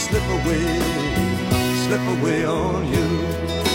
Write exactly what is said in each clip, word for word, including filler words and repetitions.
slip away, slip away on you.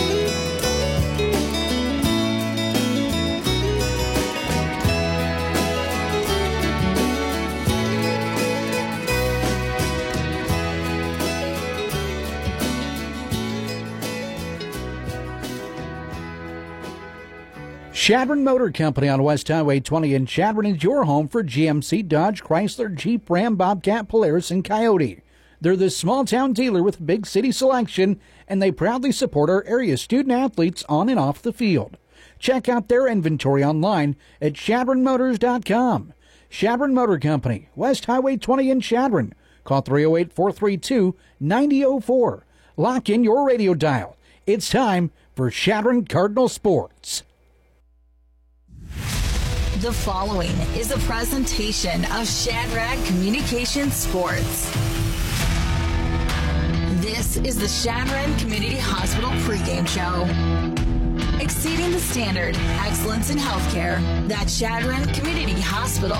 Chadron Motor Company on West Highway twenty in Chadron is your home for G M C, Dodge, Chrysler, Jeep, Ram, Bobcat, Polaris, and Coyote. They're the small-town dealer with big city selection, and they proudly support our area student-athletes on and off the field. Check out their inventory online at Chadron Motors dot com. Chadron Motor Company, West Highway twenty in Chadron. Call three oh eight, four three two, nine oh oh four. Lock in your radio dial. It's time for Chadron Cardinal Sports. The following is a presentation of Shadrack Communications Sports. This is the Chadron Community Hospital pregame show. Exceeding the standard, excellence in healthcare. That's Chadron Community Hospital.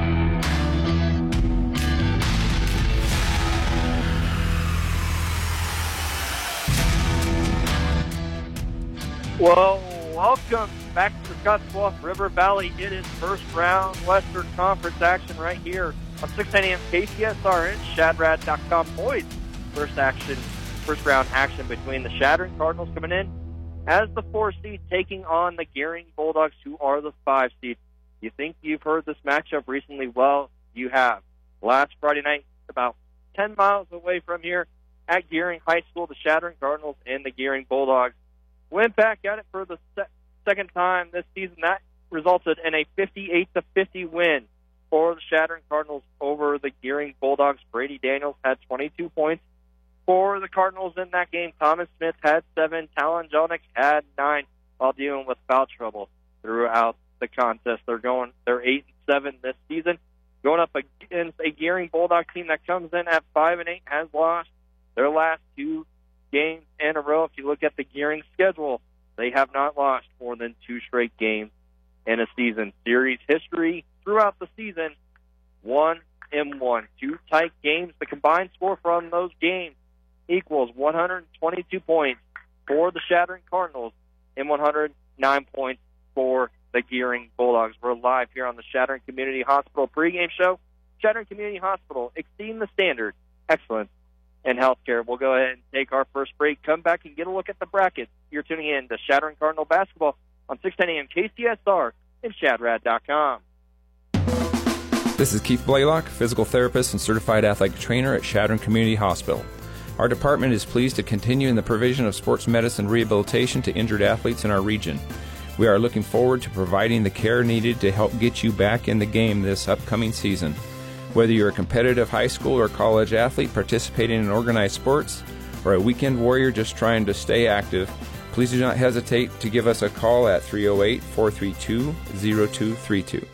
Well, welcome back to Scottsbluff River Valley. It is first round Western Conference action right here on six ten a.m. K C S R and Shadrad dot com. Boys, first action, first round action between the Chadron Cardinals coming in as the four seed taking on the Gearing Bulldogs, who are the five seed. You think you've heard this matchup recently? Well, you have. Last Friday night, about ten miles away from here at Gearing High School, the Chadron Cardinals and the Gearing Bulldogs went back at it for the se- second time this season. That resulted in a fifty-eight to fifty win for the Chadron Cardinals over the Gearing Bulldogs. Brady Daniels had twenty-two points for the Cardinals in that game. Thomas Smith had seven. Talon Jelinek had nine while dealing with foul trouble throughout the contest. They're going, they're eight and seven this season, going up against a Gearing Bulldog team that comes in at five and eight, has lost their last two games in a row. If you look at the Gearing schedule, they have not lost more than two straight games in a season. Series history throughout the season, one and one. Two tight games. The combined score from those games equals one hundred twenty-two points for the Chadron Cardinals and one hundred nine points for the Gearing Bulldogs. We're live here on the Chadron Community Hospital pregame show. Chadron Community Hospital, exceeding the standard, excellence in healthcare. We'll go ahead and take our first break, come back and get a look at the brackets. You're tuning in to Chadron Cardinal Basketball on six ten a.m. K C S R and Shadrad dot com. This is Keith Blaylock, physical therapist and certified athletic trainer at Chadron Community Hospital. Our department is pleased to continue in the provision of sports medicine rehabilitation to injured athletes in our region. We are looking forward to providing the care needed to help get you back in the game this upcoming season. Whether you're a competitive high school or college athlete participating in organized sports, or a weekend warrior just trying to stay active, please do not hesitate to give us a call at three oh eight, four three two, oh two three two.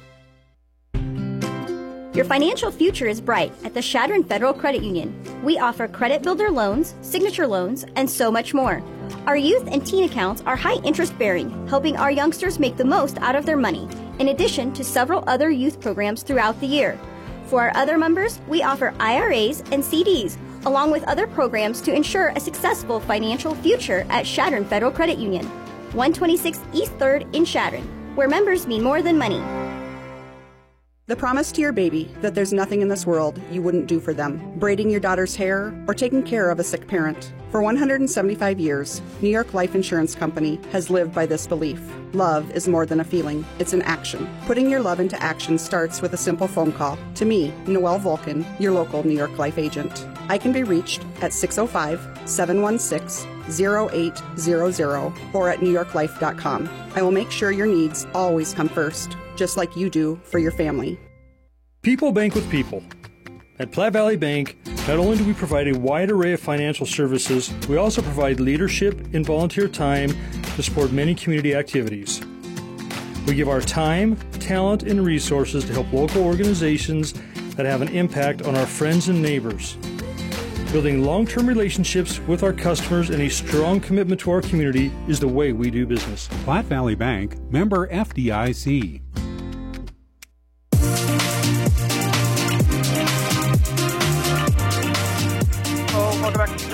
Your financial future is bright at the Chadron Federal Credit Union. We offer credit builder loans, signature loans, and so much more. Our youth and teen accounts are high interest bearing, helping our youngsters make the most out of their money, in addition to several other youth programs throughout the year. For our other members, we offer I R As and C Ds, along with other programs to ensure a successful financial future at Chadron Federal Credit Union, one twenty-six East third in Chadron, where members mean more than money. The promise to your baby that there's nothing in this world you wouldn't do for them. Braiding your daughter's hair or taking care of a sick parent. For one hundred seventy-five years, New York Life Insurance Company has lived by this belief. Love is more than a feeling, it's an action. Putting your love into action starts with a simple phone call. To me, Noelle Vulcan, your local New York Life agent. I can be reached at six oh five, seven one six, oh eight hundred or at new york life dot com. I will make sure your needs always come first, just like you do for your family. People bank with people. At Platte Valley Bank, not only do we provide a wide array of financial services, we also provide leadership and volunteer time to support many community activities. We give our time, talent, and resources to help local organizations that have an impact on our friends and neighbors. Building long-term relationships with our customers and a strong commitment to our community is the way we do business. Platte Valley Bank, member F D I C.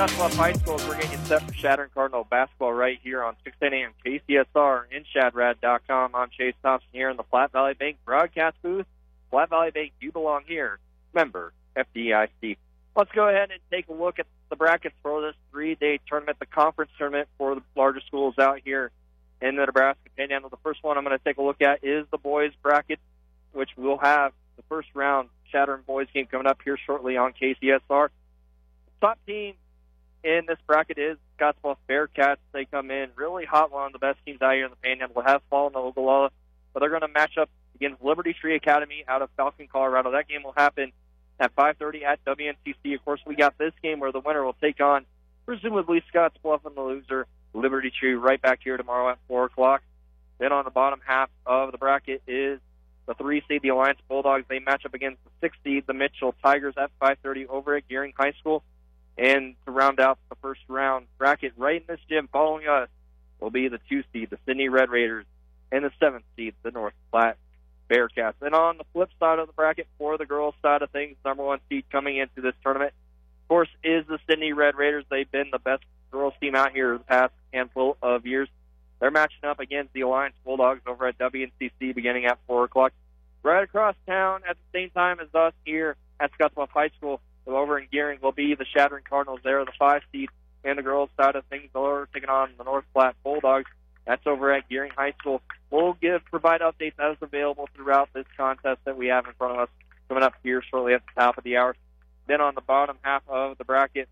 Scottsbluff High School as we're getting set for Shattern Cardinal basketball right here on six ten a.m. K C S R in Shadrad dot com. I'm Chase Thompson here in the Platte Valley Bank broadcast booth. Platte Valley Bank, you belong here. Member F D I C. Let's go ahead and take a look at the brackets for this three-day tournament, the conference tournament for the larger schools out here in the Nebraska Panhandle. The first one I'm going to take a look at is the boys bracket, which will have the first round Shattern boys game coming up here shortly on K C S R. The top team in this bracket is Scottsbluff Bearcats. They come in really hot, one of the best teams out here in the Panhandle. Have fallen to Ogallala, but they're going to match up against Liberty Tree Academy out of Falcon, Colorado. That game will happen at five thirty at W N C C. Of course, we got this game where the winner will take on, presumably, Scottsbluff, and the loser, Liberty Tree, right back here tomorrow at four o'clock. Then on the bottom half of the bracket is the three seed, the Alliance Bulldogs. They match up against the six seed, the Mitchell Tigers, at five thirty over at Gearing High School. And to round out the first round bracket right in this gym following us will be the two seed, the Sidney Red Raiders, and the seventh seed, the North Platte Bearcats. And on the flip side of the bracket, for the girls' side of things, number one seed coming into this tournament, of course, is the Sidney Red Raiders. They've been the best girls' team out here the past handful of years. They're matching up against the Alliance Bulldogs over at W N C C beginning at four o'clock. Right across town at the same time as us here at Scottsbluff High School, so over in Gearing, will be the Shattern Cardinals. They're the five seed, and the girls' side of things, they're taking on the North Platte Bulldogs. That's over at Gearing High School. We'll give provide updates as available throughout this contest that we have in front of us coming up here shortly at the top of the hour. Then on the bottom half of the bracket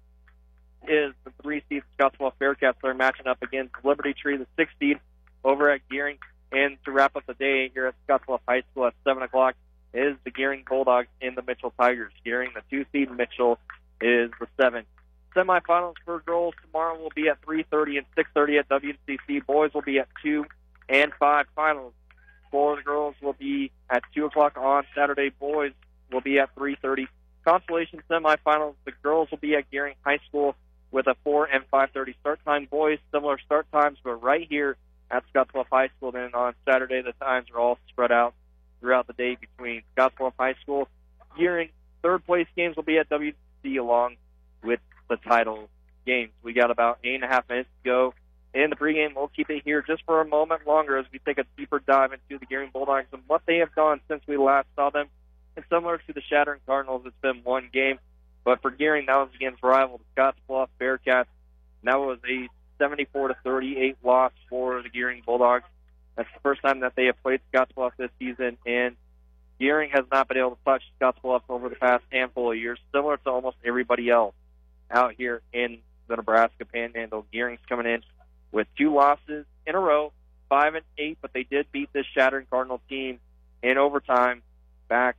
is the three seed Scottsbluff Bearcats. They're matching up against Liberty Tree, the six seed, over at Gearing. And to wrap up the day here at Scottsbluff High School at seven o'clock is the Gearing Bulldogs and the Mitchell Tigers. Gearing, the two seed, Mitchell is the seven. Semifinals for girls tomorrow will be at three thirty and six thirty at W N C C. Boys will be at two and five. Finals for the girls will be at two o'clock on Saturday. Boys will be at three thirty. Consolation semifinals, the girls will be at Gearing High School with a four and five thirty start time. Boys, similar start times, but right here at Scottsbluff High School. Then on Saturday, the times are all spread out throughout the day between Scottsbluff High School, Gearing. Third place games will be at W C C along with the title games. We got about eight and a half minutes to go in the pregame. We'll keep it here just for a moment longer as we take a deeper dive into the Gearing Bulldogs and what they have done since we last saw them. And similar to the Shattern Cardinals, it's been one game. But for Gearing, that was against rival the Scottsbluff Bearcats. And that was a seventy-four to thirty-eight loss for the Gearing Bulldogs. That's the first time that they have played Scottsbluff this season, and Gearing has not been able to touch Scottsbluff over the past handful of years, similar to almost everybody else out here in the Nebraska Panhandle. Gearing's coming in with two losses in a row, five and eight, but they did beat this Shattern Cardinal team in overtime back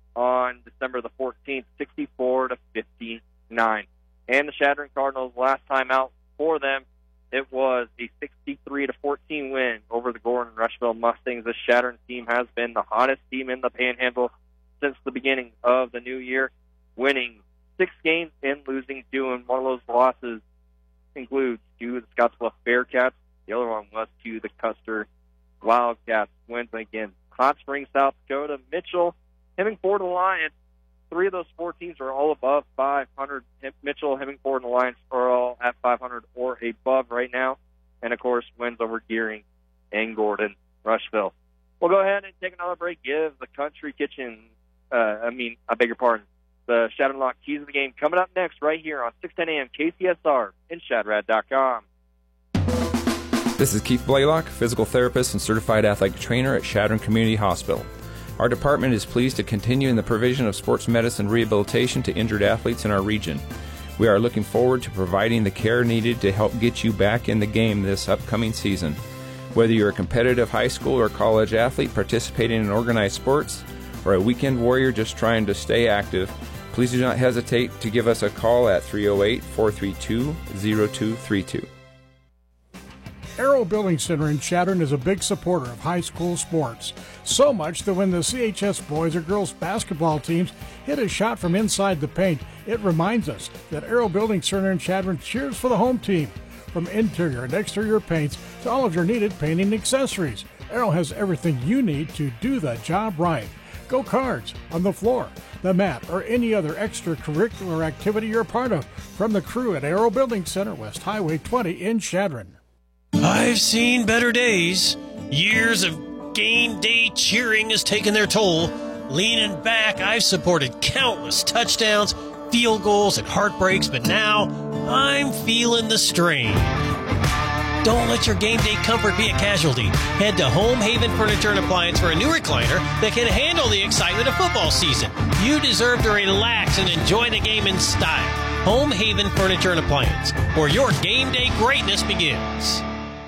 on December the fourteenth, sixty-four to fifty-nine. And the Shattern Cardinals, last time out for them, it was a sixty-three to fourteen win over the Gordon Rushville Mustangs. The Shattern team has been the hottest team in the Panhandle since the beginning of the new year, winning six games and losing two. And one of those losses includes to the Scottsbluff Bearcats. The other one was to the Custer Wildcats. Wins against Hot Springs, South Dakota, Mitchell, Hemingford Alliance. Three of those four teams are all above five hundred. Mitchell, Hemingford, and Alliance are all at five hundred or above right now. And, of course, wins over Gearing and Gordon Rushville. We'll go ahead and take another break. Give the Country Kitchen, uh, I mean, I beg your pardon, the Shadow Lock keys of the game coming up next right here on six ten a.m. K C S R in Shadrad dot com. This is Keith Blaylock, physical therapist and certified athletic trainer at Shattern Community Hospital. Our department is pleased to continue in the provision of sports medicine rehabilitation to injured athletes in our region. We are looking forward to providing the care needed to help get you back in the game this upcoming season. Whether you're a competitive high school or college athlete participating in organized sports, or a weekend warrior just trying to stay active, please do not hesitate to give us a call at three oh eight, four three two, oh two three two. Arrow Building Center in Shattern is a big supporter of high school sports. So much that when the C H S boys or girls basketball teams hit a shot from inside the paint, it reminds us that Arrow Building Center in Shattern cheers for the home team. From interior and exterior paints to all of your needed painting accessories, Arrow has everything you need to do the job right. go cards, on the floor, the mat, or any other extracurricular activity you're part of. From the crew at Aero Building Center, West Highway twenty in Chadron. I've seen better days. Years of game day cheering has taken their toll. Leaning back, I've supported countless touchdowns, field goals, and heartbreaks, but now I'm feeling the strain. Don't let your game day comfort be a casualty. Head to Home Haven Furniture and Appliance for a new recliner that can handle the excitement of football season. You deserve to relax and enjoy the game in style. Home Haven Furniture and Appliance, where your game day greatness begins.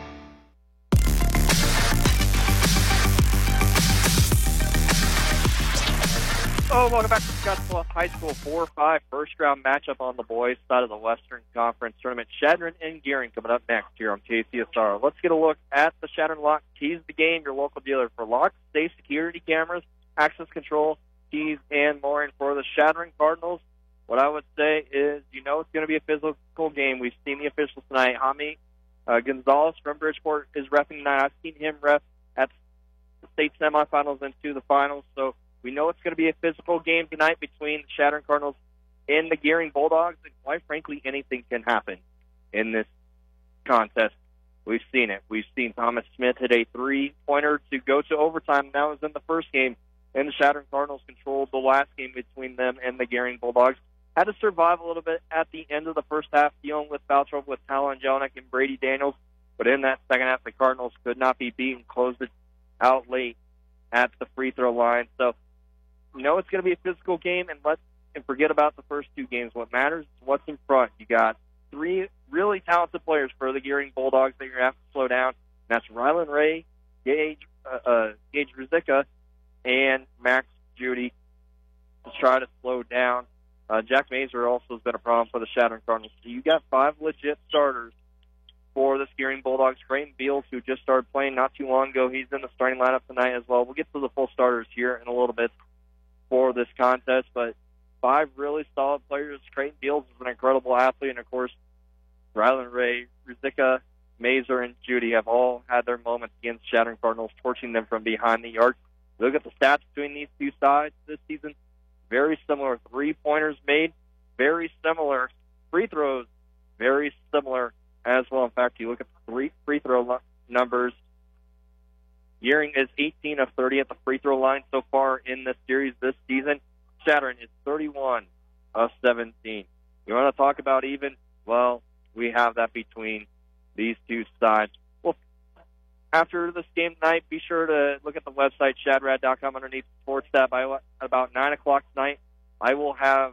Oh, welcome back to Scottsbluff High School four five first round matchup on the boys' side of the Western Conference Tournament. Chadron and Gearing coming up next here on K C S R. Let's get a look at the Chadron Lock Keys the Game, your local dealer for locks, safe security cameras, access control, keys, and more. And for the Chadron Cardinals, what I would say is, you know it's going to be a physical game. We've seen the officials tonight. Jaime uh, Gonzalez from Bridgeport is repping tonight. I've seen him rep at the state semifinals and to the finals, so we know it's going to be a physical game tonight between the Chadron Cardinals and the Gearing Bulldogs, and quite frankly, anything can happen in this contest. We've seen it. We've seen Thomas Smith hit a three-pointer to go to overtime. That was in the first game, and the Chadron Cardinals controlled the last game between them and the Gearing Bulldogs. Had to survive a little bit at the end of the first half, dealing with foul trouble with Talon Jelinek and Brady Daniels, but in that second half, the Cardinals could not be beaten, closed it out late at the free throw line. So, you know it's going to be a physical game, and let's and forget about the first two games. What matters is what's in front. You got three really talented players for the Gearing Bulldogs that you're going to have to slow down. And that's Rylan Ray, Gage, uh, uh, Gage Rizika, and Max Judy to try to slow down. Uh, Jack Mazer also has been a problem for the Chadron Cardinals. So you got five legit starters for the Gearing Bulldogs. Creighton Beals, who just started playing not too long ago, he's in the starting lineup tonight as well. We'll get to the full starters here in a little bit for this contest, but five really solid players. Creighton Beals is an incredible athlete, and of course, Rylan Ray, Rizika, Mazer, and Judy have all had their moments against Chadron Cardinals, torching them from behind the arc. Look at the stats between these two sides this season. Very similar three-pointers made, very similar free throws, very similar as well. In fact, you look at the three free throw numbers. Gearing is eighteen of thirty at the free throw line so far in this series this season. Chadron is thirty-one of seventeen. You want to talk about even? Well, we have that between these two sides. Well, after this game tonight, be sure to look at the website, shadrad dot com, underneath the sports tab. By about nine o'clock tonight, I will have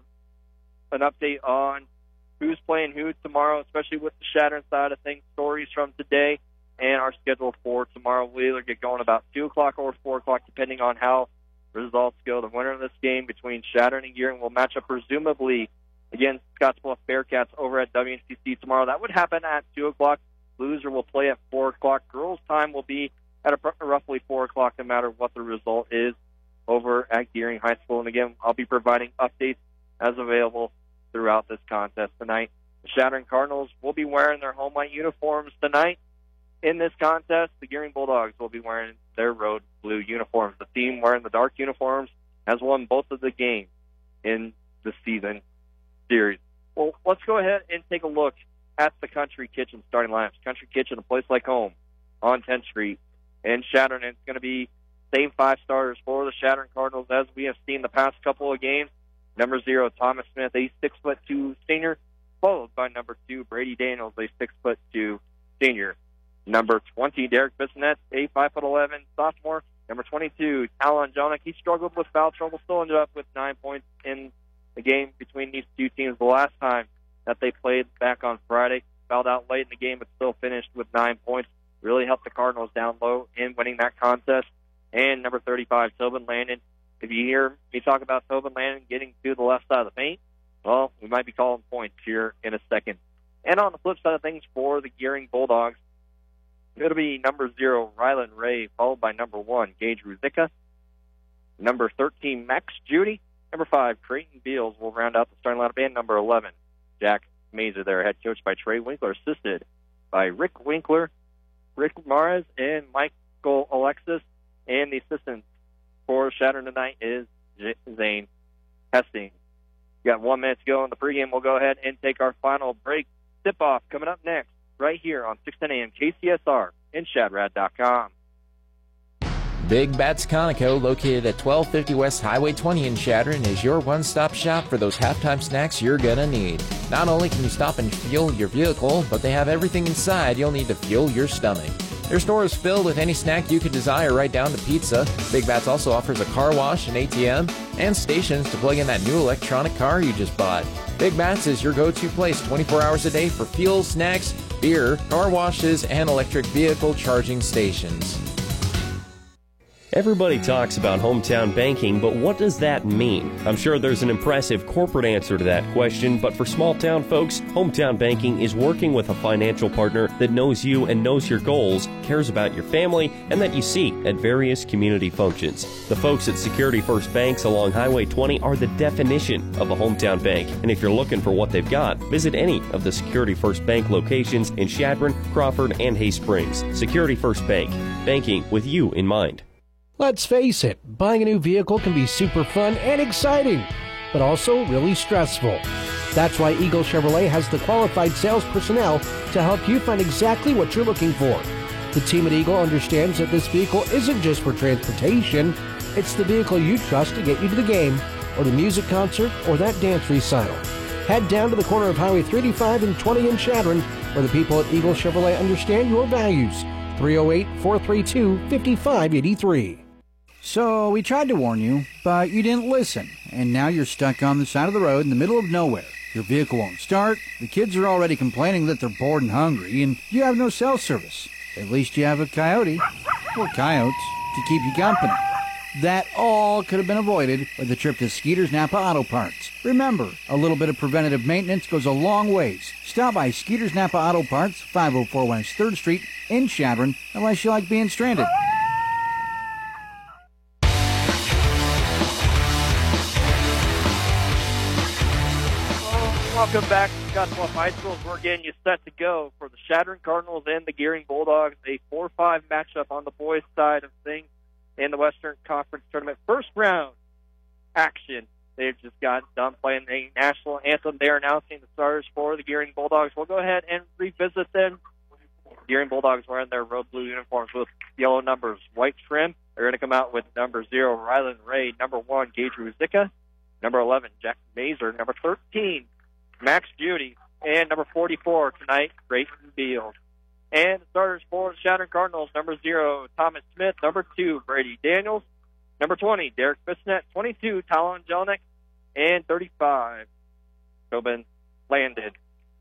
an update on who's playing who tomorrow, especially with the Chadron side of things, stories from today, and our schedule for tomorrow will either get going about two o'clock or four o'clock, depending on how results go. The winner of this game between Chadron and Gearing will match up presumably against Scottsbluff Bearcats over at W N C C tomorrow. That would happen at two o'clock. Loser will play at four o'clock. Girls' time will be at a, roughly four o'clock, no matter what the result is over at Gearing High School. And again, I'll be providing updates as available throughout this contest tonight. The Chadron Cardinals will be wearing their home white uniforms tonight. In this contest, the Gearing Bulldogs will be wearing their road blue uniforms. The team wearing the dark uniforms has won both of the games in the season series. Well, let's go ahead and take a look at the Country Kitchen starting lineups. Country Kitchen, a place like home on tenth Street in Chadron. And it's going to be same five starters for the Chadron Cardinals as we have seen the past couple of games. Number zero, Thomas Smith, a six foot two senior, followed by number two, Brady Daniels, a six foot two senior. Number twenty, Derek Bissonette, a five foot eleven sophomore. Number twenty-two, Talon Jelinek. He struggled with foul trouble, still ended up with nine points in the game between these two teams the last time that they played back on Friday. Fouled out late in the game, but still finished with nine points. Really helped the Cardinals down low in winning that contest. And number thirty-five, Tobin Landon. If you hear me talk about Tobin Landon getting to the left side of the paint, well, we might be calling points here in a second. And on the flip side of things for the Gearing Bulldogs, it'll be number zero, Rylan Ray, followed by number one, Gage Rizika. Number thirteen, Max Judy. Number five, Creighton Beals will round out the starting lineup. And number eleven, Jack Mazer, there, head coached by Trey Winkler, assisted by Rick Winkler, Rick Mares, and Michael Alexis. And the assistants for Shattern tonight is J- Zane Hesting. We got one minute to go in the pregame. We'll go ahead and take our final break. Tip-off coming up next right here on six ten a.m. K C S R and Shadrad dot com. Big Bats Conoco, located at twelve fifty West Highway twenty in Chadron, is your one-stop shop for those halftime snacks you're gonna need. Not only can you stop and fuel your vehicle, but they have everything inside you'll need to fuel your stomach. Their store is filled with any snack you could desire, right down to pizza. Big Bats also offers a car wash, an A T M, and stations to plug in that new electronic car you just bought. Big Bats is your go-to place twenty-four hours a day for fuel, snacks, beer, car washes, and electric vehicle charging stations. Everybody talks about hometown banking, but what does that mean? I'm sure there's an impressive corporate answer to that question, but for small town folks, hometown banking is working with a financial partner that knows you and knows your goals, cares about your family, and that you see at various community functions. The folks at Security First Banks along Highway twenty are the definition of a hometown bank, and if you're looking for what they've got, visit any of the Security First Bank locations in Chadron, Crawford, and Hay Springs. Security First Bank, banking with you in mind. Let's face it, buying a new vehicle can be super fun and exciting, but also really stressful. That's why Eagle Chevrolet has the qualified sales personnel to help you find exactly what you're looking for. The team at Eagle understands that this vehicle isn't just for transportation, it's the vehicle you trust to get you to the game, or the music concert, or that dance recital. Head down to the corner of Highway three eighty-five and twenty in Chadron, where the people at Eagle Chevrolet understand your values. three oh eight, four three two, five five eight three. So we tried to warn you, but you didn't listen, and now you're stuck on the side of the road in the middle of nowhere. Your vehicle won't start, the kids are already complaining that they're bored and hungry, and you have no cell service. At least you have a coyote, or coyotes, to keep you company. That all could have been avoided with a trip to Skeeter's Napa Auto Parts. Remember, a little bit of preventative maintenance goes a long ways. Stop by Skeeter's Napa Auto Parts, five oh four West third Street in Chadron, unless you like being stranded. Welcome back to Scottsbluff High School. We're getting you set to go for the Chadron Cardinals and the Gearing Bulldogs, a four five matchup on the boys' side of things in the Western Conference Tournament. First round action. They've just got done playing the national anthem. They're announcing the starters for the Gearing Bulldogs. We'll go ahead and revisit them. Gearing Bulldogs wearing their road blue uniforms with yellow numbers, white trim. They're going to come out with number zero, Rylan Ray, number one, Gage Ruzicka, number eleven, Jack Mazer, number thirteen, Max Judy, and number forty-four tonight, Grayson Beals. And the starters for the Chadron Cardinals, number zero, Thomas Smith, number two, Brady Daniels, number twenty, Derek Bissonnette, twenty-two, Talon Jelinek, and thirty-five, Tobin Landed.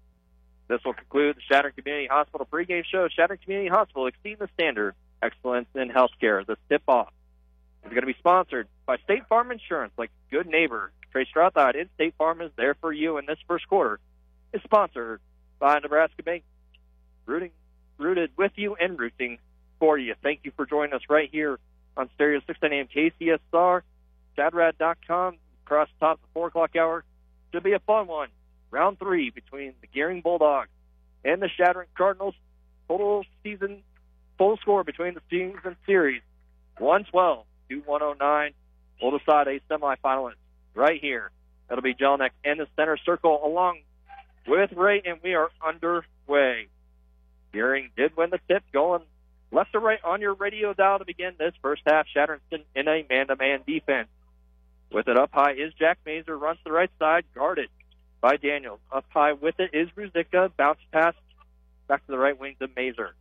This will conclude the Chadron Community Hospital pregame show. Chadron Community Hospital, exceeding the standard, excellence in healthcare. The tip-off is going to be sponsored by State Farm Insurance, like good neighbor. Trey Strouthard in State Farm is there for you in this first quarter. Is sponsored by Nebraska Bank, rooting, rooted with you and rooting for you. Thank you for joining us right here on Stereo six ten A M K C S R, Shadrad dot com, across the top of the four o'clock hour. Should be a fun one. Round three between the Gearing Bulldogs and the Chadron Cardinals. Total season, full score between the teams and series, one twelve to one oh nine. We'll decide a semifinalist right here. That'll be Jelinek in the center circle along with Ray, and we are underway. Gearing did win the tip, going left to right on your radio dial to begin this first half. Chadron in a man-to-man defense. With it up high is Jack Mazer, runs to the right side, guarded by Daniels. Up high with it is Ruzicka, bounce pass back to the right wing to Mazer.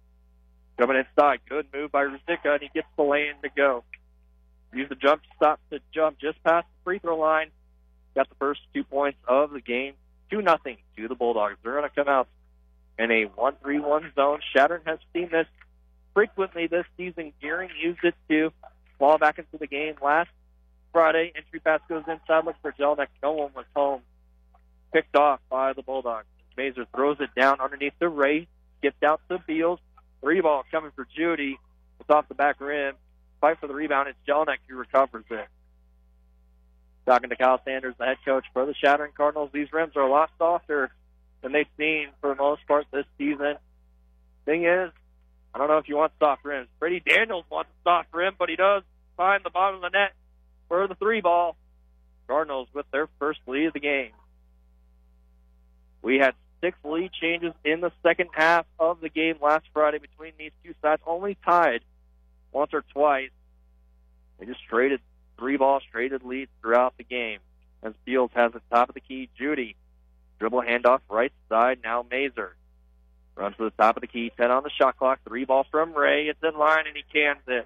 Coming inside, good move by Ruzicka, and he gets the lane to go. Use the jump stop to jump just past the free throw line. Got the first two points of the game, two nothing to the Bulldogs. They're going to come out in a one three one zone. Chadron has seen this frequently this season. Gearing used it to ball back into the game last Friday. Entry pass goes inside, looks for Jelinek. No one was home. Picked off by the Bulldogs. Mazer throws it down underneath the Ray. Gets out to Beals. Three ball coming for Judy. It's off the back rim. Fight for the rebound. It's Jelinek who recovers it. Talking to Kyle Sanders, the head coach for the Chadron Cardinals. These rims are a lot softer than they've seen for the most part this season. Thing is, I don't know if you want soft rims. Brady Daniels wants a soft rim, but he does find the bottom of the net for the three ball. Cardinals with their first lead of the game. We had six lead changes in the second half of the game last Friday between these two sides, only tied once or twice. They just traded three balls, traded leads throughout the game. As Fields has the top of the key, Judy. Dribble handoff right side, now Mazer. Runs to the top of the key, ten on the shot clock. Three ball from Ray. It's in line, and he cans it.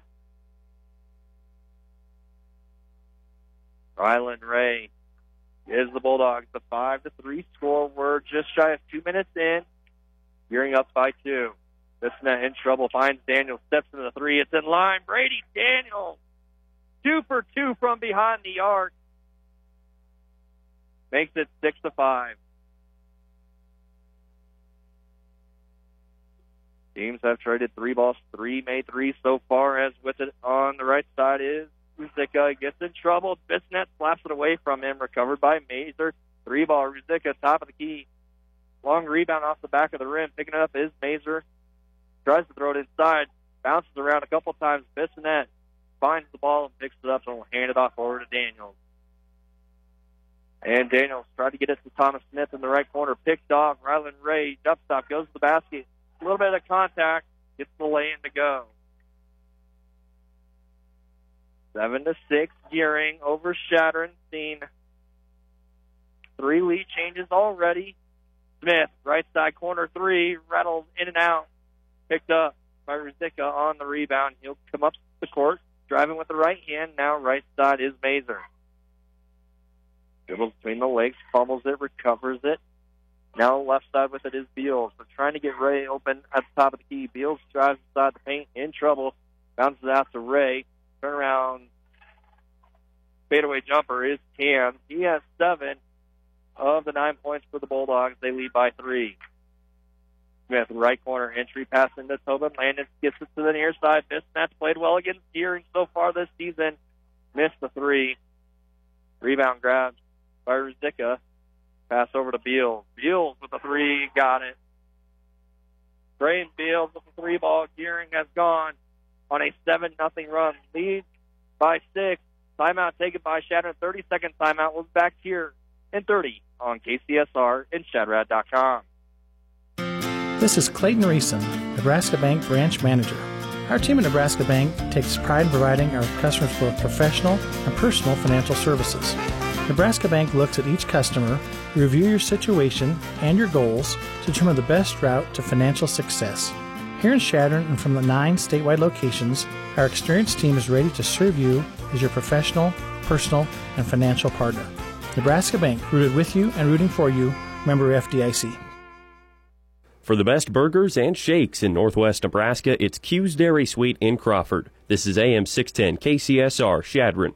Ryland Ray is the Bulldogs. The five to three score. We're just shy of two minutes in. Gearing up by two. Bissonette in trouble. Finds Daniels. Steps into the three. It's in line. Brady Daniels. Two for two from behind the arc. Makes it six to five. Teams have traded three balls. Three made three so far, as with it on the right side is Ruzicka. Gets in trouble. Bissonette slaps it away from him. Recovered by Mazer. Three ball. Ruzicka, top of the key. Long rebound off the back of the rim. Picking it up is Mazer. Tries to throw it inside. Bounces around a couple times. Bissonette finds the ball and picks it up and will hand it off over to Daniels. And Daniels tried to get it to Thomas Smith in the right corner. Picked off. Ryland Ray. Jump stop. Goes to the basket. A little bit of contact. Gets the lay-in to go. Seven to six. Gearing over Shadron. Seen three lead changes already. Smith, right side corner three. Rattles in and out. Picked up by Ruzicka on the rebound. He'll come up the court. Driving with the right hand. Now right side is Mazer. Dribbles between the legs. Fumbles it. Recovers it. Now left side with it is Beals. We're trying to get Ray open at the top of the key. Beals drives inside the paint. In trouble. Bounces out to Ray. Turnaround fadeaway jumper is Cam. He has seven of the nine points for the Bulldogs. They lead by three. Smith, right corner, entry pass into Tobin. Landon gets it to the near side. Bissonette's played well against Gearing so far this season. Missed the three. Rebound grab by Ruzicka. Pass over to Beals. Beals with the three. Got it. Braden Beals with the three ball. Gearing has gone on a seven nothing run. Leads by six. Timeout taken by Shadron. thirty-second timeout. We'll be back here in thirty on K C S R and Shadrad dot com. This is Clayton Reeson, Nebraska Bank Branch Manager. Our team at Nebraska Bank takes pride in providing our customers both professional and personal financial services. Nebraska Bank looks at each customer, review your situation and your goals to determine the best route to financial success. Here in Shadron and from the nine statewide locations, our experienced team is ready to serve you as your professional, personal, and financial partner. Nebraska Bank, rooted with you and rooting for you, member F D I C. For the best burgers and shakes in northwest Nebraska, it's Q's Dairy Suite in Crawford. This is A M six ten K C S R, Shadron.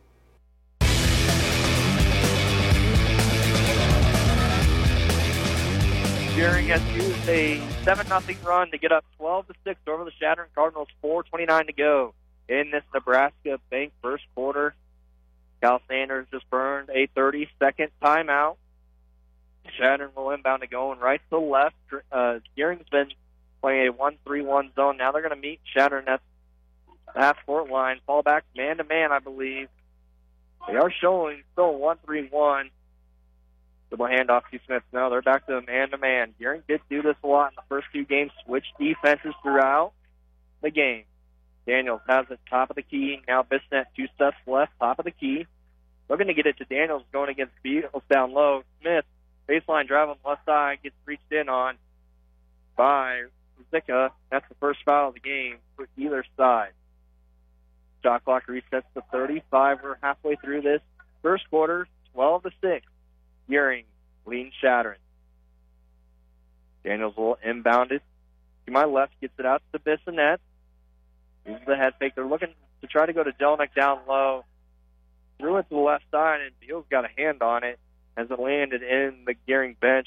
Gearing has used a seven nothing run to get up twelve to six over the Shadron Cardinals. four twenty-nine to go in this Nebraska Bank first quarter. Cal Sanders just burned a thirty-second timeout. Shadron will inbound to going right to left. Uh, Gearing's been playing a one three one zone. Now they're going to meet Shadron at the half-court line. Fall back man-to-man, I believe. They are showing still one three one. Double handoff to Smith. No, they're back to man-to-man. Gearing did do this a lot in the first few games. Switch defenses throughout the game. Daniels has it top of the key. Now Bissonette two steps left, top of the key. Looking to get it to Daniels, going against Beals down low. Smith, baseline drive on the left side, gets reached in on by Ruzicka. That's the first foul of the game for either side. Shot clock resets to thirty-five. We're halfway through this first quarter, twelve to six. Gearing leading Shadron. Daniels will inbound it to my left, gets it out to Bissonette. Uses the head fake. They're looking to try to go to Jelinek down low. Threw it to the left side, and Beals got a hand on it as it landed in the Gearing bench.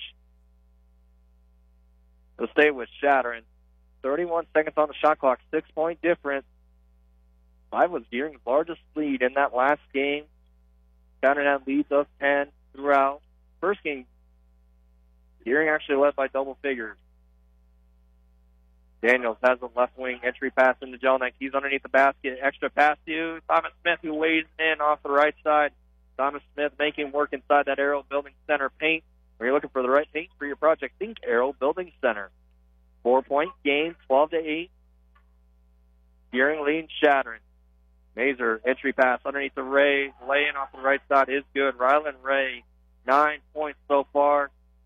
It'll stay with Shadron. thirty-one seconds on the shot clock, six-point difference. Five was Gearing's largest lead in that last game. Shadron had leads of ten throughout. First game, Gearing actually led by double figures. Daniels has a left wing entry pass into Jelinek. He's underneath the basket. Extra pass to Thomas Smith, who weighs in off the right side. Thomas Smith making work inside that Arrow Building Center paint. When you're looking for the right paint for your project, think Arrow Building Center. Four-point game, twelve to eight. Gearing leading Chadron. Mazer, entry pass underneath the Ray. Laying off the right side is good. Rylan Ray, nine points so far.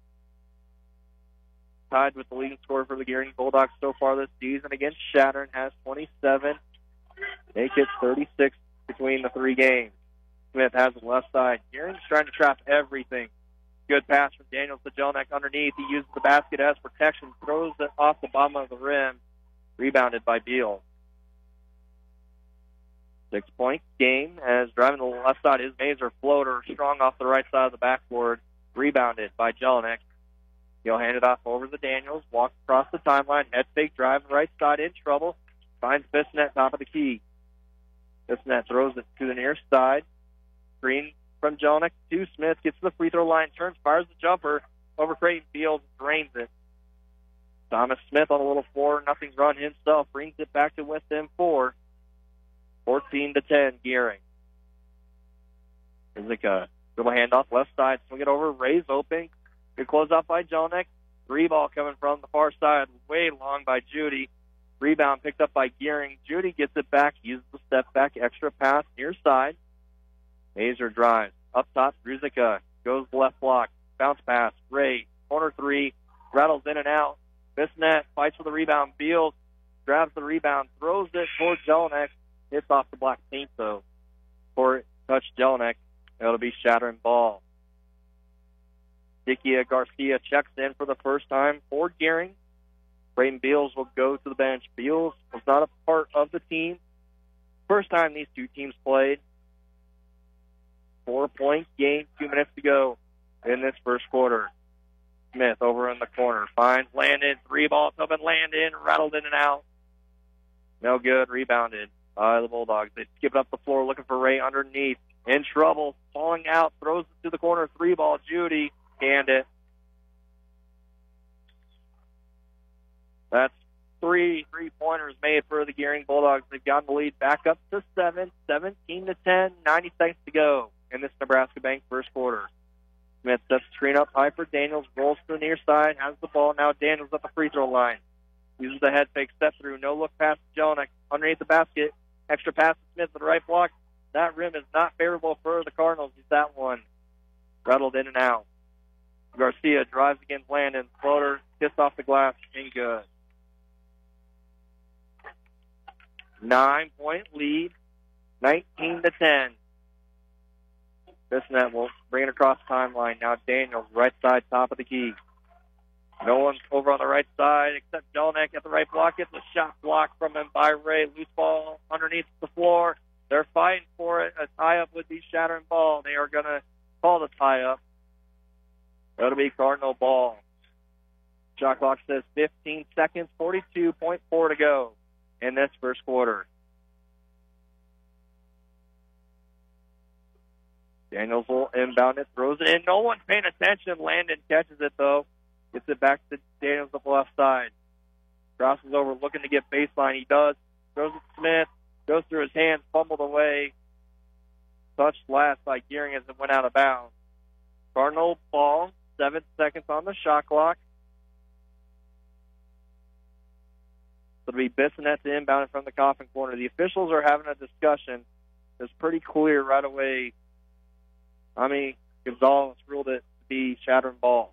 Tied with the leading scorer for the Gearing Bulldogs so far this season against Chadron, has twenty-seven. Make it thirty-six between the three games. Smith has the left side. Gearing's trying to trap everything. Good pass from Daniels to Jelinek underneath. He uses the basket as protection, throws it off the bottom of the rim. Rebounded by Beal. Six-point game as driving to the left side is Mazer. Floater, strong off the right side of the backboard. Rebounded by Jelinek. He'll hand it off over to Daniels. Walks across the timeline. Head fake drive right side in trouble. Finds Bissonette top of the key. Bissonette throws it to the near side. Green from Jelinek to Smith. Gets to the free throw line. Turns, fires the jumper. Over Creighton Fields. Drains it. Thomas Smith on a little four. Nothing's run himself. Brings it back to within four. fourteen to ten, Gearing. There's like a dribble handoff left side. Swing it over. Ray's open. Good close out by Jelinek. Three ball coming from the far side. Way long by Judy. Rebound picked up by Gearing. Judy gets it back. Uses the step back. Extra pass near side. Mazer drives. Up top, Ruzicka goes left block. Bounce pass. Ray. Corner three. Rattles in and out. Bissonette fights for the rebound. Beals grabs the rebound. Throws it towards Jelinek. Hits off the black paint, though. For it touch Jelinek. It'll be Chadron ball. Dickia Garcia checks in for the first time for Gearing. Braden Beals will go to the bench. Beals was not a part of the team. First time these two teams played. Four-point game, two minutes to go in this first quarter. Smith over in the corner. Finds Landon. Three ball up and Landon. Rattled in and out. No good. Rebounded by the Bulldogs. They skip it up the floor looking for Ray underneath. In trouble. Falling out. Throws it to the corner. Three ball. Judy. Canned it. That's three three-pointers made for the Gearing Bulldogs. They've gotten the lead back up to seven, seventeen to ten, ninety seconds to go in this Nebraska Bank first quarter. Smith sets the screen up high for Daniels, rolls to the near side, has the ball. Now Daniels at the free throw line. Uses the head fake step through. No look pass to Jelinek. Underneath the basket. Extra pass to Smith to the right block. That rim is not favorable for the Cardinals. He's that one. Rattled in and out. Garcia drives against Landon. Floater, kiss off the glass, and good. Nine-point lead, nineteen to ten. Bissonette will bring it across the timeline. Now Daniels, right side, top of the key. No one's over on the right side except Jelinek at the right block. Gets a shot blocked from him by Ray. Loose ball underneath the floor. They're fighting for it. A tie-up with the Shattering ball. They are going to call the tie-up. That'll be Cardinal ball. Shot clock says fifteen seconds, forty-two point four to go in this first quarter. Daniels will inbound it, throws it in. No one's paying attention. Landon catches it, though. Gets it back to Daniels on the left side. Crosses over, looking to get baseline. He does. Throws it to Smith. Goes through his hands, fumbled away. Touched last by Gearing as it went out of bounds. Cardinal ball. Seven seconds on the shot clock. It'll be Bissonette to inbound it from the Coffin corner. The officials are having a discussion. It's pretty clear right away. I mean, Gonzalez ruled it to be Chadron ball.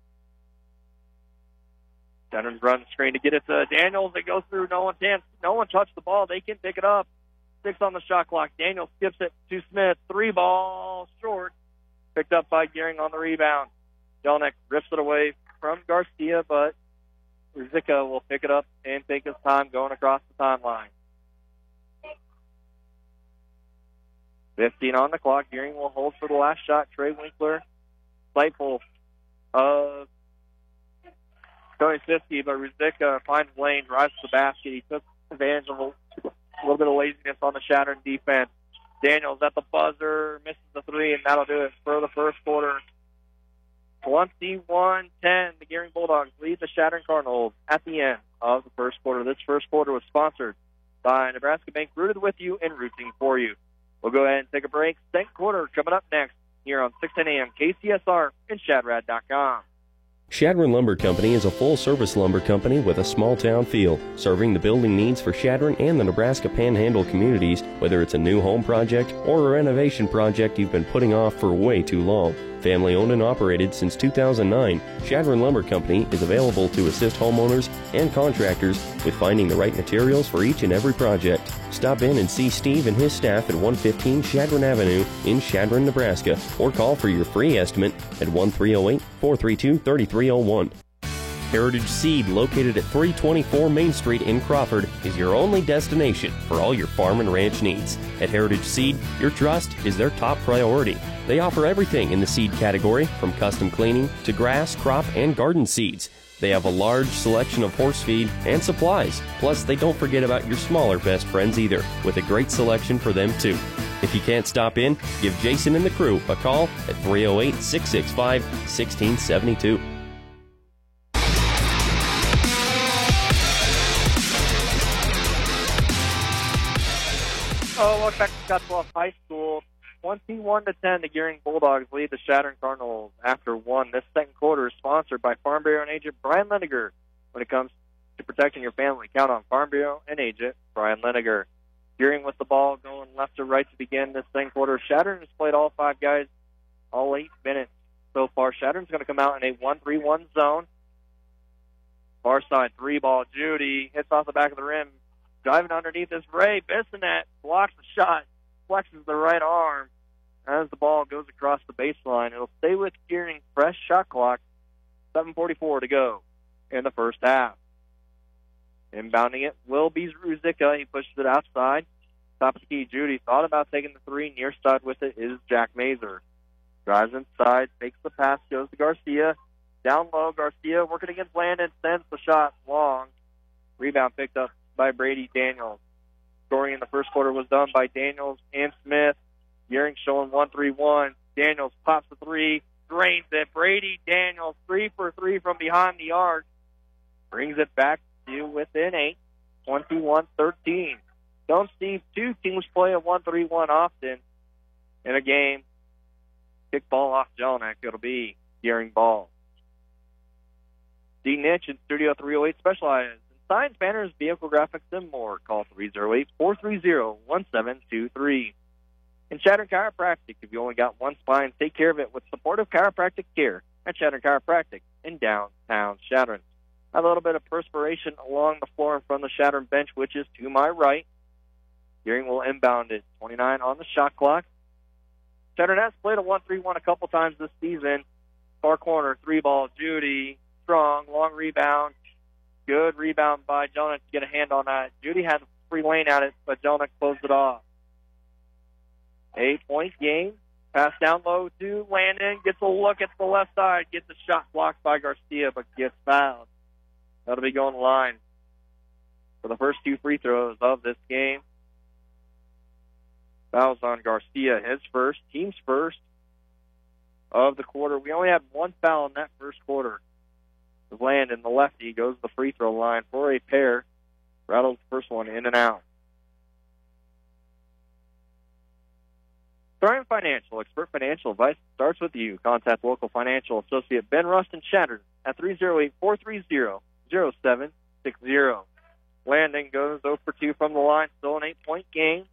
Chadron's run the screen to get it to Daniels. It goes through no one's hands. No one touched the ball. They can pick it up. Six on the shot clock. Daniels skips it to Smith. Three ball short. Picked up by Gearing on the rebound. Jelinek rips it away from Garcia, but Ruzicka will pick it up and take his time going across the timeline. fifteen on the clock. Gearing will hold for the last shot. Trey Winkler, spiteful of Tony Siski, but Ruzicka finds lane, drives to the basket. He took advantage of a little bit of laziness on the Shattering defense. Daniels at the buzzer, misses the three, and that'll do it for the first quarter. twenty-one ten, the Gearing Bulldogs lead the Chadron Cardinals at the end of the first quarter. This first quarter was sponsored by Nebraska Bank, rooted with you and rooting for you. We'll go ahead and take a break. Second quarter coming up next here on six ten A M K C S R and Shadrad dot com. Chadron Lumber Company is a full-service lumber company with a small-town feel, serving the building needs for Chadron and the Nebraska Panhandle communities, whether it's a new home project or a renovation project you've been putting off for way too long. Family-owned and operated since two thousand nine, Chadron Lumber Company is available to assist homeowners and contractors with finding the right materials for each and every project. Stop in and see Steve and his staff at one fifteen Chadron Avenue in Chadron, Nebraska, or call for your free estimate at one three zero eight, four three two, three three zero one. Heritage Seed, located at three twenty-four Main Street in Crawford, is your only destination for all your farm and ranch needs. At Heritage Seed, your trust is their top priority. They offer everything in the seed category, from custom cleaning to grass, crop, and garden seeds. They have a large selection of horse feed and supplies. Plus, they don't forget about your smaller best friends either, with a great selection for them too. If you can't stop in, give Jason and the crew a call at three oh eight, six six five, one six seven two. Oh, welcome back to Scottsbluff High School. twenty-one to ten, the Gearing Bulldogs lead the Chadron Cardinals after one. This second quarter is sponsored by Farm Bureau and agent Brian Leniger. When it comes to protecting your family, count on Farm Bureau and agent Brian Leniger. Gearing with the ball going left to right to begin this second quarter. Chadron has played all five guys all eight minutes so far. Chadron's going to come out in a one three one zone. Far side three ball. Judy hits off the back of the rim. Driving underneath is Ray Bissonette. Blocks the shot. Flexes the right arm as the ball goes across the baseline. It'll stay with Gearing. Fresh shot clock. seven forty-four to go in the first half. Inbounding it will be Ruzicka. He pushes it outside. Top of the key, Judy thought about taking the three. Near side with it is Jack Mazer. Drives inside, takes the pass, goes to Garcia. Down low, Garcia working against Landon, sends the shot long. Rebound picked up by Brady Daniels. Scoring in the first quarter was done by Daniels and Smith. Gearing showing one three one. Daniels pops the three, drains it. Brady Daniels, three for three from behind the arc. Brings it back to within eight, twenty-one thirteen. Don't see two teams play a one three one often in a game. Kick ball off Jelinek. It'll be Gearing ball. D. Nitch in Studio three oh eight specializes in signs, banners, vehicle graphics, and more. Call three oh eight, four three zero, one seven two three. In Chadron Chiropractic, if you only got one spine, take care of it with supportive chiropractic care at Chadron Chiropractic in downtown Chadron. A little bit of perspiration along the floor in front of the Chadron bench, which is to my right. Gearing will inbound it. twenty-nine on the shot clock. Chadron has played a one three one a couple times this season. Far corner, three ball, Judy. Strong, long rebound. Good rebound by Jelinek to get a hand on that. Judy had a free lane at it, but Jelinek closed it off. Eight-point game. Pass down low to Landon. Gets a look at the left side. Gets a shot blocked by Garcia, but gets fouled. That'll be going to the line for the first two free throws of this game. Fouls on Garcia, his first, team's first of the quarter. We only had one foul in that first quarter. Landon, the lefty, goes to the free throw line for a pair. Rattles the first one in and out. Thrive Financial, expert financial advice starts with you. Contact local financial associate Ben Rustin Chadron at three oh eight, four three zero, zero seven six zero. Landon goes zero for two from the line, still an eight-point game.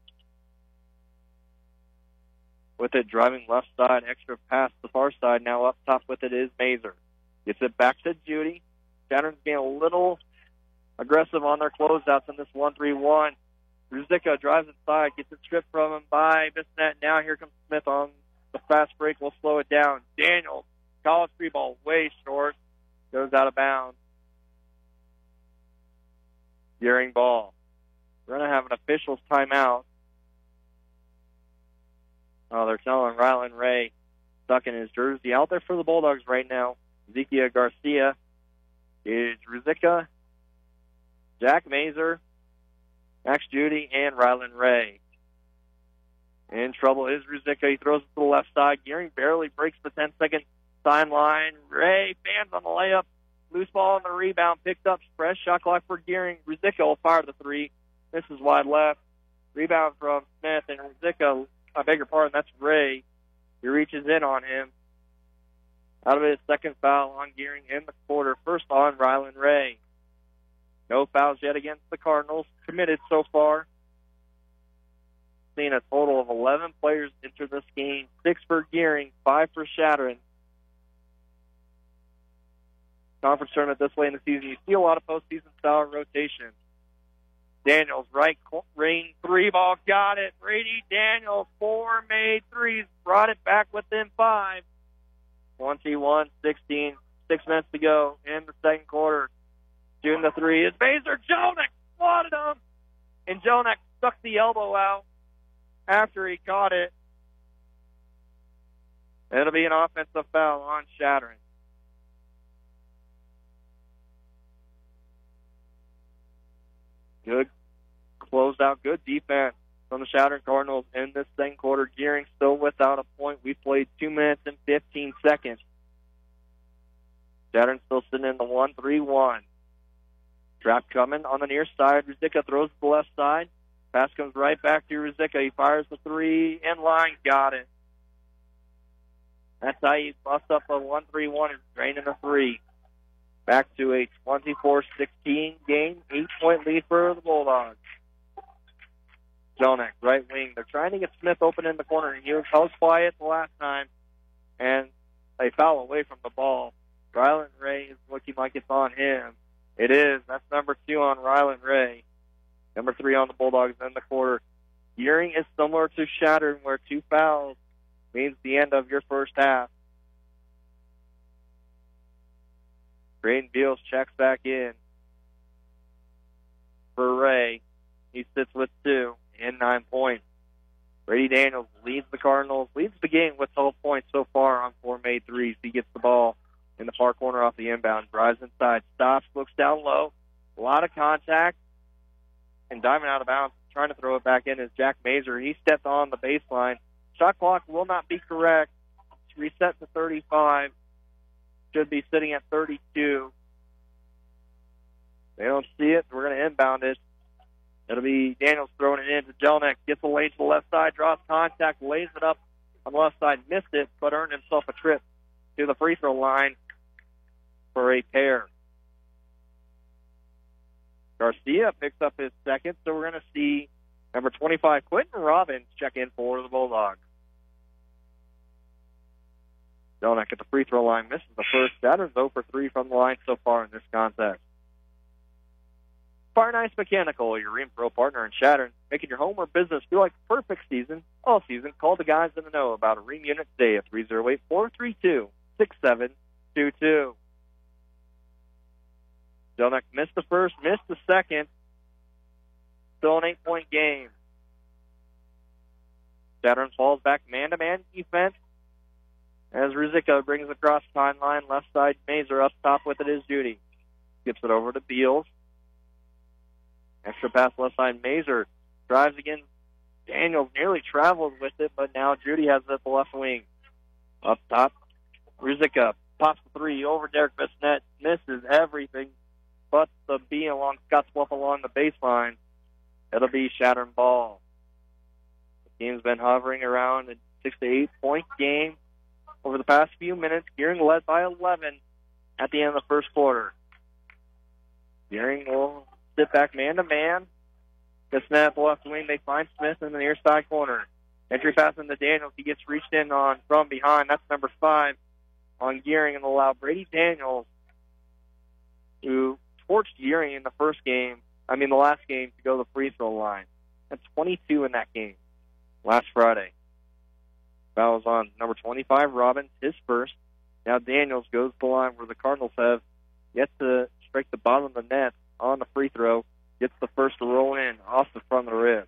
With it driving left side, extra pass to the far side. Now up top with it is Mazer. Gets it back to Judy. Chadron's getting a little aggressive on their closeouts in this one three one. Ruzicka drives inside, gets it stripped from him by Bissonette. Now here comes Smith on the fast break. We'll slow it down. Daniels, college free ball, way short. Goes out of bounds. Gearing ball. We're going to have an official's timeout. Oh, they're telling Rylan Ray, stuck in his jersey, out there for the Bulldogs right now. Ezekiel Garcia is Ruzicka, Jack Mazer, Max Judy, and Rylan Ray. In trouble is Ruzicka. He throws it to the left side. Gearing barely breaks the ten-second Sideline, Ray fans on the layup. Loose ball on the rebound, picked up, fresh shot clock for Gearing. Ruzicka will fire the three. This is wide left. Rebound from Smith, and Ruzicka, I beg your pardon, that's Ray. He reaches in on him. Out of his second foul on Gearing in the quarter. First on Rylan Ray. No fouls yet against the Cardinals committed so far. Seen a total of eleven players enter this game. Six for Gearing, five for Chadron. Conference tournament this way in the season, you see a lot of postseason style rotation. Daniels, right rain three ball, got it. Brady Daniels, four made threes, brought it back within five. twenty-one sixteen, six minutes to go in the second quarter. Shooting the three is Mazer. Jonek swatted him, and Jonek stuck the elbow out after he caught it. It'll be an offensive foul on Chadron. Good closed out, good defense from the Chadron Cardinals in this second quarter. Gearing still without a point. We played two minutes and fifteen seconds. Chadron still sitting in the one three one. Trap coming on the near side. Ruzicka throws to the left side. Pass comes right back to Ruzicka. He fires the three in line. Got it. That's how you bust up a one three one and drain in a three. Back to a twenty-four sixteen game. Eight-point lead for the Bulldogs. Jonek, right wing. They're trying to get Smith open in the corner. He was held quiet the last time, and they foul away from the ball. Rylan Ray is looking like it's on him. It is. That's number two on Rylan Ray. Number three on the Bulldogs in the quarter. Gearing is similar to Chadron, where two fouls means the end of your first half. Braden Beals checks back in for Ray. He sits with two and nine points. Brady Daniels leads the Cardinals, leads the game with twelve points so far on four made threes. He gets the ball in the far corner off the inbound, drives inside, stops, looks down low. A lot of contact, and diving out of bounds, trying to throw it back in is Jack Mazer. He stepped on the baseline. Shot clock will not be correct. It's reset to thirty-five. Should be sitting at thirty-two. They don't see it. We're going to inbound it. It'll be Daniels throwing it in to Jelnick. Gets a lane to the left side, draws contact, lays it up on the left side, missed it, but earned himself a trip to the free throw line for a pair. Garcia picks up his second, so we're going to see number twenty-five, Quentin Robbins, check in for the Bulldogs. Jelnick at the free throw line misses the first. Saturn's zero for three from the line so far in this contest. Fire Nice Mechanical, your Ream Pro partner in Chadron, making your home or business feel like the perfect season all season. Call the guys in the know about a Ream unit today at three oh eight, four three two, six seven two two. Jelnick missed the first, missed the second. Still an eight-point game. Chadron falls back man-to-man defense as Ruzicka brings across timeline, left side. Mazer up top with it is Judy. Gives it over to Beals. Extra pass left side. Mazer drives again. Daniels nearly traveled with it, but now Judy has it at the left wing. Up top, Ruzicka pops the three over Derek Bissonette. Misses everything but the B along Scottsbluff along the baseline. It'll be Chadron ball. The game's been hovering around a six to eight point game over the past few minutes. Gearing led by eleven at the end of the first quarter. Gearing will sit back man-to-man. Bissonette at the left wing. They find Smith in the near side corner. Entry pass into Daniels. He gets reached in on from behind. That's number five on Gearing, and allow Brady Daniels, who torched Gearing in the first game, I mean the last game, to go to the free throw line. That's twenty-two in that game last Friday. Foul was on number twenty-five, Robbins, his first. Now Daniels goes to the line where the Cardinals have yet to strike the bottom of the net on the free throw. Gets the first to roll in off the front of the rim.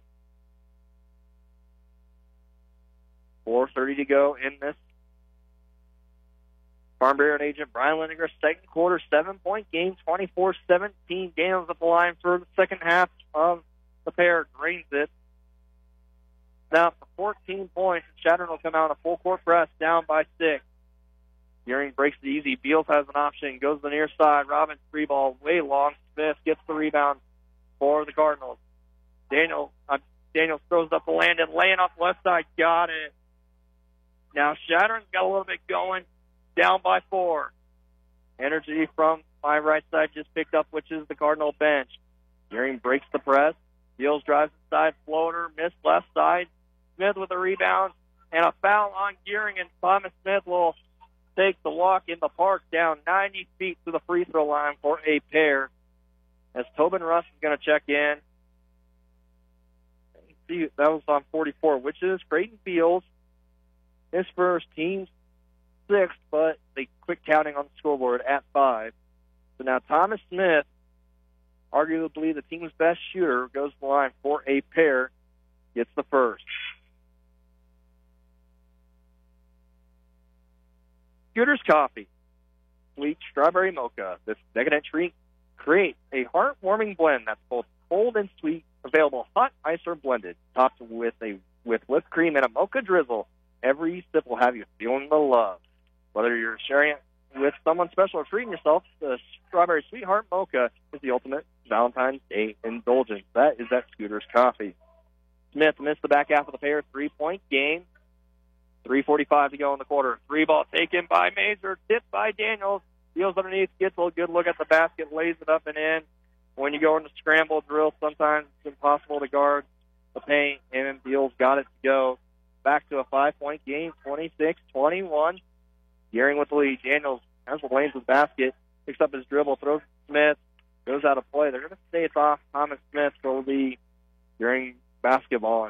four thirty to go in this Farm Bureau agent Brian Lineker second quarter seven-point game, twenty-four seventeen. Daniels at the line for the second half of the pair. Drains it. Now for fourteen points, Chadron will come out a full court press down by six. Gearing breaks it easy. Beals has an option. Goes to the near side. Robbins, free ball, way long. Smith gets the rebound for the Cardinals. Daniel, uh, Daniels throws up the Landon, laying off the left side. Got it. Now Shadron's got a little bit going. Down by four. Energy from my right side just picked up, which is the Cardinal bench. Gearing breaks the press. Beals drives inside, floater, missed left side. Smith with a rebound and a foul on Gearing, and Thomas Smith will take the walk in the park down ninety feet to the free throw line for a pair. As Tobin Russ is going to check in. See, that was on forty-four, which is Creighton Fields. His first, team's sixth, but they quit counting on the scoreboard at five. So now Thomas Smith, arguably the team's best shooter, goes to the line for a pair, gets the first. Scooters Coffee, sweet strawberry mocha. This decadent treat creates a heartwarming blend that's both cold and sweet, available hot, ice, or blended, topped with a with whipped cream and a mocha drizzle. Every sip will have you feeling the love. Whether you're sharing it with someone special or treating yourself, the Strawberry Sweetheart Mocha is the ultimate Valentine's Day indulgence. That is that Scooters Coffee. Smith missed the back half of the pair, three-point game. three forty-five to go in the quarter. Three ball taken by Mazer, tipped by Daniels. Deals underneath, gets a good look at the basket, lays it up and in. When you go into scramble drill, sometimes it's impossible to guard the paint, and Deals got it to go. Back to a five-point game, twenty-six twenty-one. Gearing with the lead. Daniels has the lanes with the basket, picks up his dribble, throws to Smith, goes out of play. They're going to say it's off Thomas Smith for the Gearing basketball.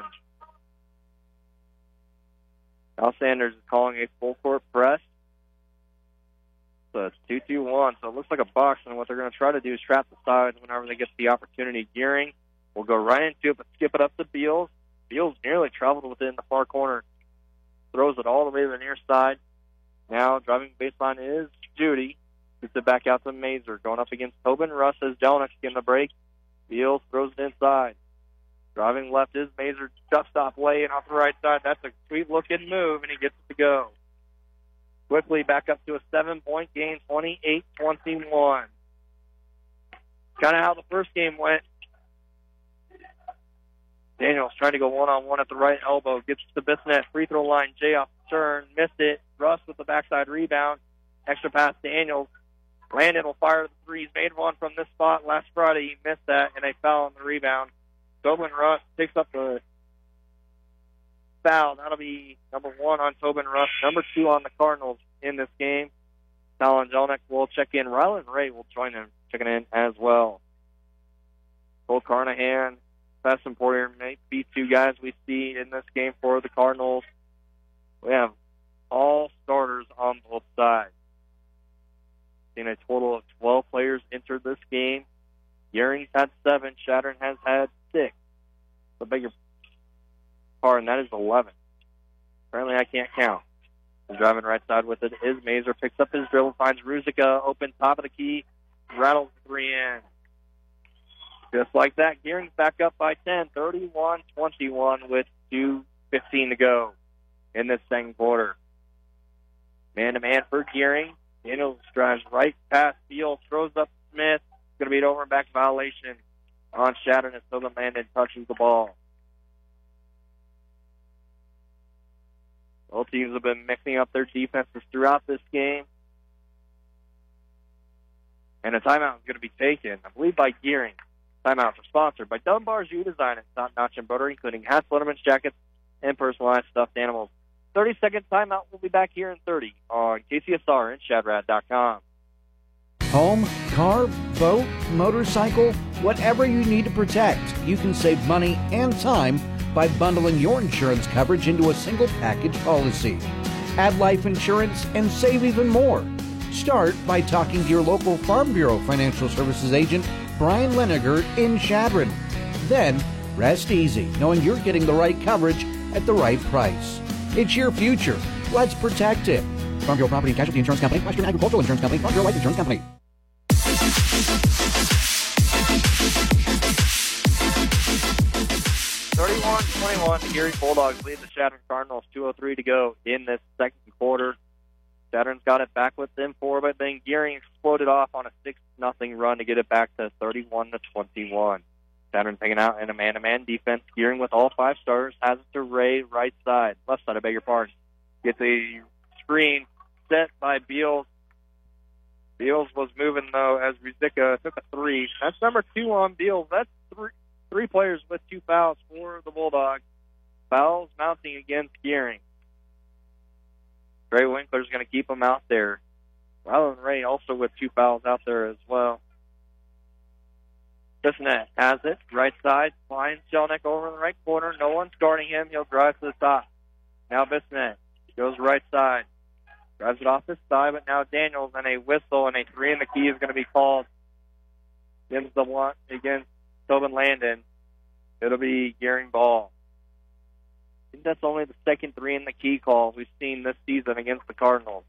Al Sanders is calling a full-court press. So it's two two one. So it looks like a box, and what they're going to try to do is trap the sides whenever they get the opportunity. Gearing will go right into it, but skip it up to Beals. Beals nearly traveled within the far corner. Throws it all the way to the near side. Now driving baseline is Judy. Gets it back out to Mazer. Going up against Tobin Russ as Jelinek getting the break. Beals throws it inside. Driving left is Mazer. Tough stop lay and off the right side. That's a sweet-looking move, and he gets it to go. Quickly back up to a seven-point game, twenty-eight twenty-one. Kind of how the first game went. Daniels trying to go one-on-one at the right elbow. Gets to the Bissonnette free throw line. Jay off the turn. Missed it. Russ with the backside rebound. Extra pass to Daniels. Landon will fire the threes. Made one from this spot last Friday. He missed that, and they foul on the rebound. Tobin Russ picks up the foul. That'll be number one on Tobin Russ, number two on the Cardinals in this game. Talon Jelinek will check in. Rylan Ray will join him, checking in as well. Cole Carnahan, Preston Porter may be two guys we see in this game for the Cardinals. We have all starters on both sides. Seen a total of twelve players enter this game. Gearing's had seven. Shadron has had six. The bigger part, and that is eleven. Apparently I can't count. And driving right side with it is Mazer. Picks up his dribble, finds Ruzicka open, top of the key, rattles the three in. Just like that, Gearing's back up by ten, thirty-one twenty-one with two fifteen to go in this second quarter. Man-to-man for Gearing. Daniels drives right past Beal, throws up Smith. Going to be an over and back violation on Shadron until the Landon touches the ball. Both teams have been mixing up their defenses throughout this game. And a timeout is going to be taken, I believe, by Gearing. Timeouts are sponsored by Dunbar's U Design and Top Notch Embroidery, including hats, letterman's jackets, and personalized stuffed animals. thirty-second timeout. We'll be back here in thirty on K C S R and Shadrad dot com. Home, car, boat, motorcycle, whatever you need to protect, you can save money and time by bundling your insurance coverage into a single package policy. Add life insurance and save even more. Start by talking to your local Farm Bureau Financial Services agent, Brian Lenegert in Shadron. Then, rest easy knowing you're getting the right coverage at the right price. It's your future. Let's protect it. Farm Bureau Property and Casualty Insurance Company, Western Agricultural Insurance Company, Farm Bureau Life Insurance Company. thirty-one twenty-one, Geary Bulldogs lead the Shadron Cardinals, two oh three to go in this second quarter. Saturn's got it back within four, but then Gearing exploded off on a six nothing run to get it back to thirty-one to twenty-one. Saturn taking out in a man-to-man defense. Gearing with all five stars has it to Ray, right side. Left side, I beg your pardon. Gets a screen set by Beals. Beals was moving, though, as Ruzicka took a three. That's number two on Beals. That's three, three players with two fouls for the Bulldogs. Fouls mounting against Gearing. Trey Winkler's going to keep them out there. Rylan Ray also with two fouls out there as well. Bissonette has it, right side, finds Jelnick over in the right corner. No one's guarding him. He'll drive to the top. Now Bissonette goes right side. Drives it off his side, but now Daniels and a whistle and a three in the key is going to be called against the one against Tobin Landon. It'll be Gearing ball. I think that's only the second three in the key call we've seen this season against the Cardinals.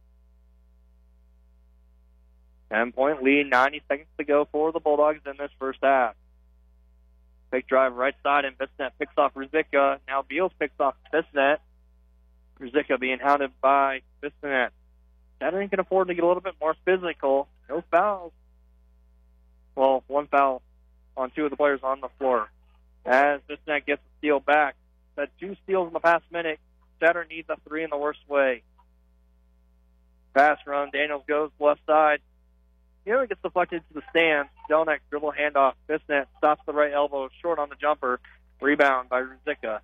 ten-point lead, ninety seconds to go for the Bulldogs in this first half. Big drive right side, and Bissonette picks off Ruzicka. Now Beals picks off Bissonette. Ruzicka being hounded by Bissonette. Saturn can afford to get a little bit more physical. No fouls. Well, one foul on two of the players on the floor. As Bissonette gets the steal back. Had two steals in the past minute. Saturn needs a three in the worst way. Pass run. Daniels goes left side. Here it gets deflected to the stands. Jelnick dribble handoff. Bissonette stops the right elbow, short on the jumper. Rebound by Ruzicka.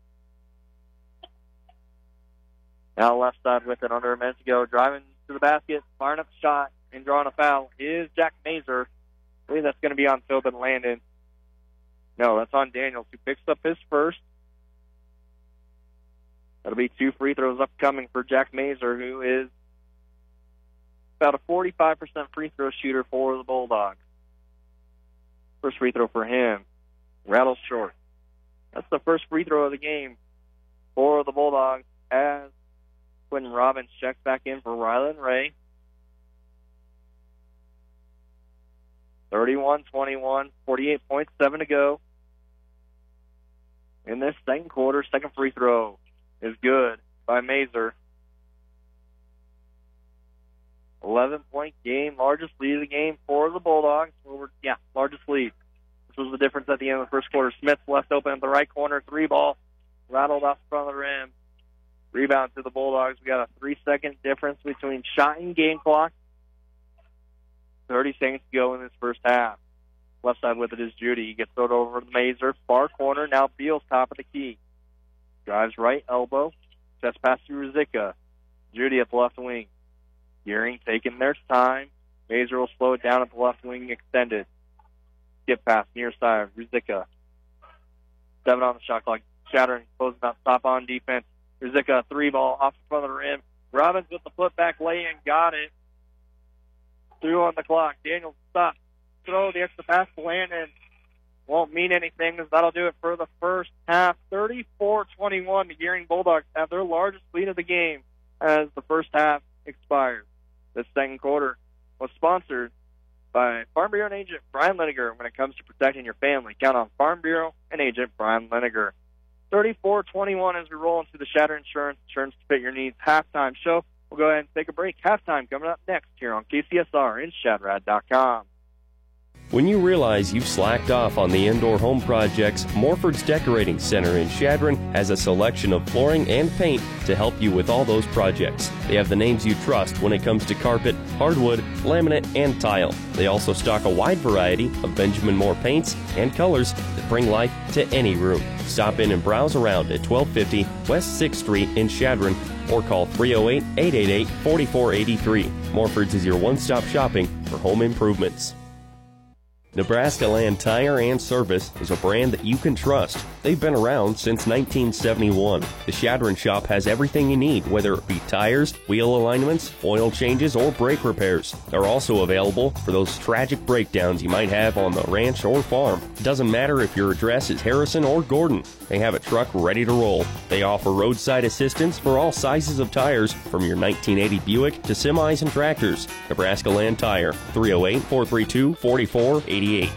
Now left side with it under a minute to go. Driving to the basket, firing up the shot, and drawing a foul is Jack Mazer. I believe that's going to be on Tobin Landon. No, that's on Daniels, who picks up his first. That'll be two free throws upcoming for Jack Mazer, who is about a forty-five percent free throw shooter for the Bulldogs. First free throw for him. Rattles short. That's the first free throw of the game for the Bulldogs as Quentin Robbins checks back in for Rylan Ray. thirty-one twenty-one, forty-eight point seven to go. In this second quarter, second free throw is good by Mazer. eleven-point game, largest lead of the game for the Bulldogs. Over, yeah, largest lead. This was the difference at the end of the first quarter. Smith left open at the right corner, three ball, rattled off the front of the rim. Rebound to the Bulldogs. We got a three-second difference between shot and game clock. thirty seconds to go in this first half. Left side with it is Judy. He gets thrown over to Mazer. Far corner. Now Beals top of the key. Drives right elbow. Sets pass to Ruzicka. Judy at the left wing. Gearing taking their time. Mazer will slow it down at the left wing extended. Skip pass near side. Ruzicka. Seven on the shot clock. Shattering. Closing out top on defense. Ruzicka, three ball off the front of the rim. Robbins with the putback lay-in, got it. Through on the clock. Daniels stops. Throw the extra pass to Landon. Won't mean anything, as that'll do it for the first half. thirty-four twenty-one. The Gearing Bulldogs have their largest lead of the game as the first half expires. This second quarter was sponsored by Farm Bureau and agent Brian Liniger. When it comes to protecting your family, count on Farm Bureau and agent Brian Liniger. thirty-four twenty-one as we roll into the Shatter Insurance, insurance to fit your needs halftime show. We'll go ahead and take a break. Halftime coming up next here on K C S R and Shadrad dot com. When you realize you've slacked off on the indoor home projects, Morford's Decorating Center in Chadron has a selection of flooring and paint to help you with all those projects. They have the names you trust when it comes to carpet, hardwood, laminate, and tile. They also stock a wide variety of Benjamin Moore paints and colors that bring life to any room. Stop in and browse around at twelve fifty West sixth Street in Chadron or call three oh eight, eight eight eight, four four eight three. Morford's is your one-stop shopping for home improvements. Nebraska Land Tire and Service is a brand that you can trust. They've been around since nineteen seventy-one. The Chadron shop has everything you need, whether it be tires, wheel alignments, oil changes, or brake repairs. They're also available for those tragic breakdowns you might have on the ranch or farm. It doesn't matter if your address is Harrison or Gordon. They have a truck ready to roll. They offer roadside assistance for all sizes of tires, from your nineteen eighty Buick to semis and tractors. Nebraska Land Tire, three oh eight, four three two, four four eight eight.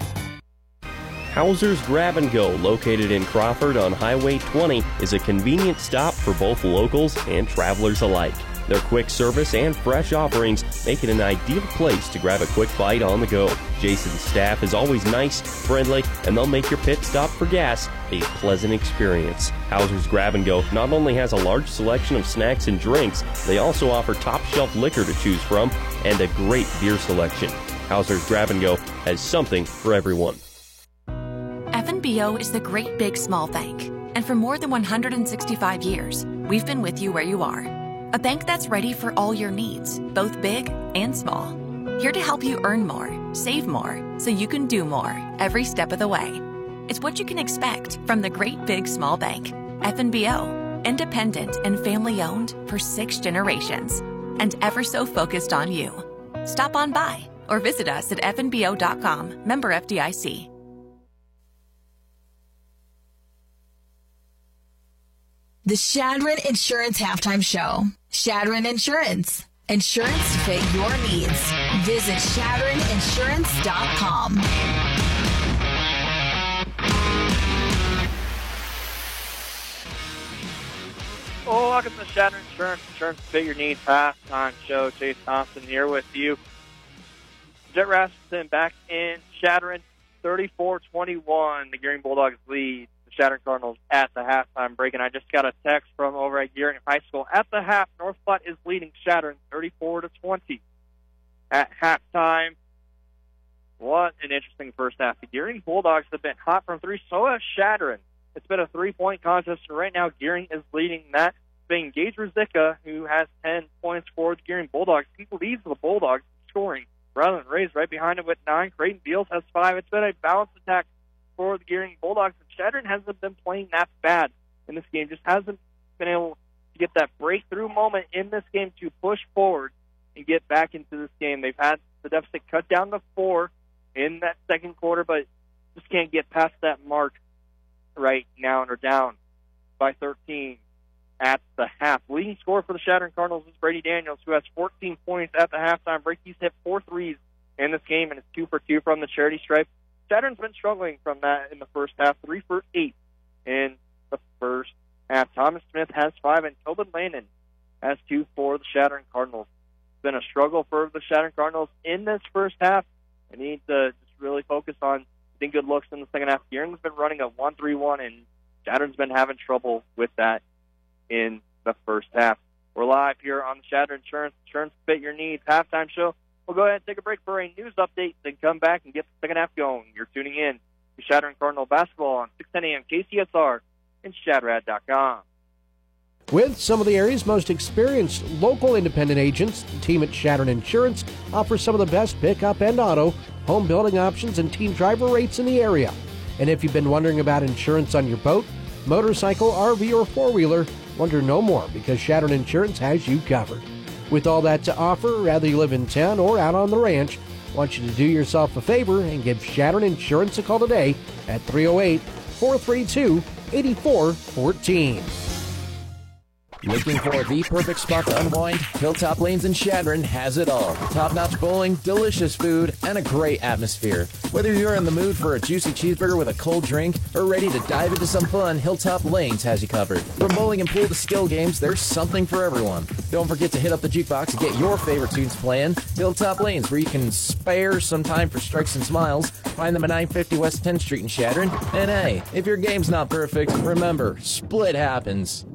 Hauser's Grab and Go, located in Crawford on Highway twenty, is a convenient stop for both locals and travelers alike. Their quick service and fresh offerings make it an ideal place to grab a quick bite on the go. Jason's staff is always nice, friendly, and they'll make your pit stop for gas a pleasant experience. Hauser's Grab and Go not only has a large selection of snacks and drinks, they also offer top-shelf liquor to choose from and a great beer selection. Hauser's Grab and Go has something for everyone. F N B O is the great big small bank. And for more than one hundred sixty-five years, we've been with you where you are. A bank that's ready for all your needs, both big and small. Here to help you earn more, save more, so you can do more every step of the way. It's what you can expect from the great big small bank. F N B O, independent and family owned for six generations, and ever so focused on you. Stop on by or visit us at F N B O dot com, member F D I C. The Shadron Insurance Halftime Show. Shadron Insurance. Insurance to fit your needs. Visit Shadron Insurance dot com. Oh, welcome to Shadron Insurance. Insurance to fit your needs. Halftime Show. Chase Thompson here with you. Jet Rasmussen back in Shadron. thirty-four twenty-one. The Gearing Bulldogs lead Shadron Cardinals at the halftime break, and I just got a text from over at Gearing High School. At the half, North Platte is leading Shadron thirty-four to twenty. At halftime, what an interesting first half. The Gearing Bulldogs have been hot from three, so has Shadron. It's been a three-point contest, and right now Gearing is leading that. Being Gage Rizika, who has ten points for the Gearing Bulldogs. He leads the Bulldogs in scoring. Rather than Rays right behind him with nine. Creighton Beals has five. It's been a balanced attack for the Gearing Bulldogs. Shadron hasn't been playing that bad in this game, just hasn't been able to get that breakthrough moment in this game to push forward and get back into this game. They've had the deficit cut down to four in that second quarter, but just can't get past that mark right now, and are down by thirteen at the half. Leading scorer for the Shadron Cardinals is Brady Daniels, who has fourteen points at the halftime break. He's hit four threes in this game, and it's two for two from the charity stripe. Shadron's been struggling from that in the first half, three for eight in the first half. Thomas Smith has five, and Tobin Landon has two for the Shadron Cardinals. It's been a struggle for the Shadron Cardinals in this first half. They need to just really focus on getting good looks in the second half. Gearing's been running a one three one, and Shadron's been having trouble with that in the first half. We're live here on the Shadron Insurance, Insurance Fit Your Needs halftime show. We'll go ahead and take a break for a news update, then come back and get the second half going. You're tuning in to Shadron Cardinal Basketball on six ten a.m. K C S R and Shadrad dot com. With some of the area's most experienced local independent agents, the team at Shadron Insurance offers some of the best pickup and auto, home building options, and team driver rates in the area. And if you've been wondering about insurance on your boat, motorcycle, R V, or four-wheeler, wonder no more, because Shadron Insurance has you covered. With all that to offer, whether you live in town or out on the ranch, I want you to do yourself a favor and give Shadron Insurance a call today at three oh eight, four three two, eight four one four. Looking for the perfect spot to unwind? Hilltop Lanes in Shadron has it all. Top-notch bowling, delicious food, and a great atmosphere. Whether you're in the mood for a juicy cheeseburger with a cold drink or ready to dive into some fun, Hilltop Lanes has you covered. From bowling and pool to skill games, there's something for everyone. Don't forget to hit up the jukebox and get your favorite tunes playing. Hilltop Lanes, where you can spare some time for strikes and smiles. Find them at nine fifty West tenth Street in Shadron. And hey, if your game's not perfect, remember, split happens.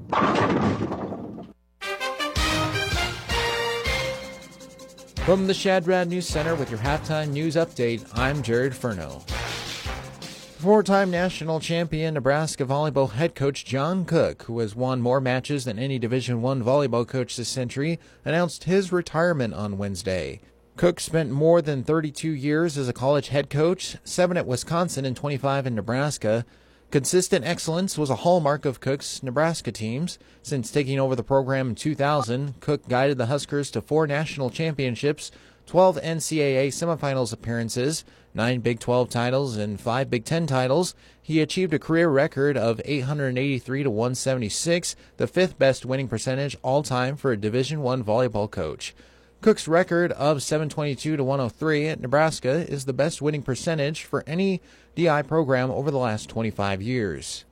From the Shadrad News Center with your halftime news update, I'm Jared Furno. Four-time national champion Nebraska volleyball head coach John Cook, who has won more matches than any Division I volleyball coach this century, announced his retirement on Wednesday. Cook spent more than thirty-two years as a college head coach, seven at Wisconsin and twenty-five in Nebraska. Consistent excellence was a hallmark of Cook's Nebraska teams. Since taking over the program in two thousand, Cook guided the Huskers to four national championships, twelve N C double A semifinals appearances, nine Big twelve titles, and five Big ten titles. He achieved a career record of eight hundred eighty-three to one seventy-six, the fifth best winning percentage all-time for a Division I volleyball coach. Cook's record of seven twenty-two to one oh three at Nebraska is the best winning percentage for any D I program over the last twenty-five years.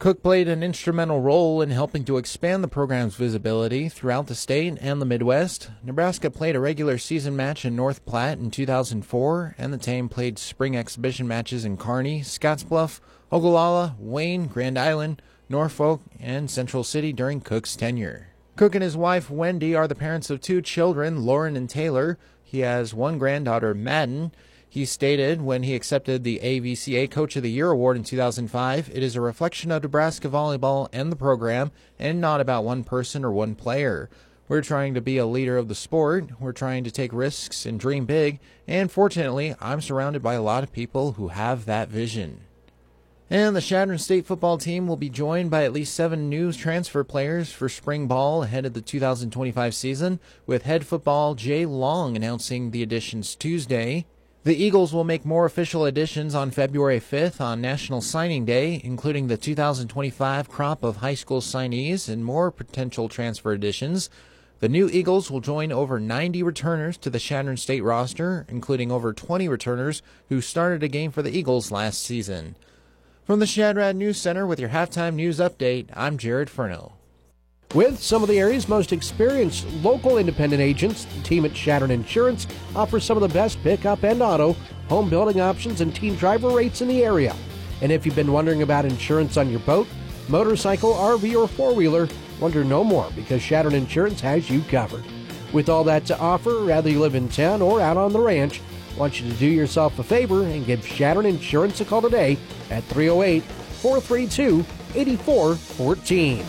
Cook played an instrumental role in helping to expand the program's visibility throughout the state and the Midwest. Nebraska played a regular season match in North Platte in two thousand four, and the team played spring exhibition matches in Kearney, Scottsbluff, Ogallala, Wayne, Grand Island, Norfolk, and Central City during Cook's tenure. Cook and his wife, Wendy, are the parents of two children, Lauren and Taylor. He has one granddaughter, Madden. He stated when he accepted the A V C A Coach of the Year award in two thousand five, it is a reflection of Nebraska volleyball and the program, and not about one person or one player. We're trying to be a leader of the sport. We're trying to take risks and dream big, and fortunately, I'm surrounded by a lot of people who have that vision. And the Chadron State football team will be joined by at least seven new transfer players for spring ball ahead of the two thousand twenty-five season, with head football Jay Long announcing the additions Tuesday. The Eagles will make more official additions on February fifth on National Signing Day, including the two thousand twenty-five crop of high school signees and more potential transfer additions. The new Eagles will join over ninety returners to the Chadron State roster, including over twenty returners who started a game for the Eagles last season. From the Shadrad News Center with your halftime news update, I'm Jared Furno. With some of the area's most experienced local independent agents, the team at Chadron Insurance offers some of the best pickup and auto, home building options, and team driver rates in the area. And if you've been wondering about insurance on your boat, motorcycle, R V, or four-wheeler, wonder no more because Chadron Insurance has you covered. With all that to offer, whether you live in town or out on the ranch, I want you to do yourself a favor and give Chadron Insurance a call today at three oh eight, four three two, eight four one four.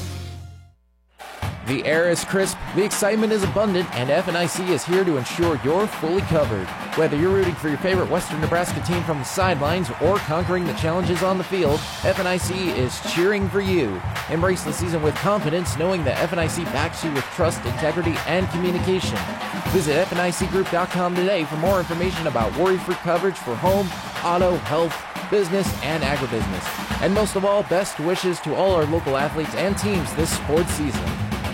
The air is crisp, the excitement is abundant, and F N I C is here to ensure you're fully covered. Whether you're rooting for your favorite Western Nebraska team from the sidelines or conquering the challenges on the field, F N I C is cheering for you. Embrace the season with confidence, knowing that F N I C backs you with trust, integrity, and communication. Visit F N I C group dot com today for more information about worry-free coverage for home, auto, health, business, and agribusiness. And most of all, best wishes to all our local athletes and teams this sports season.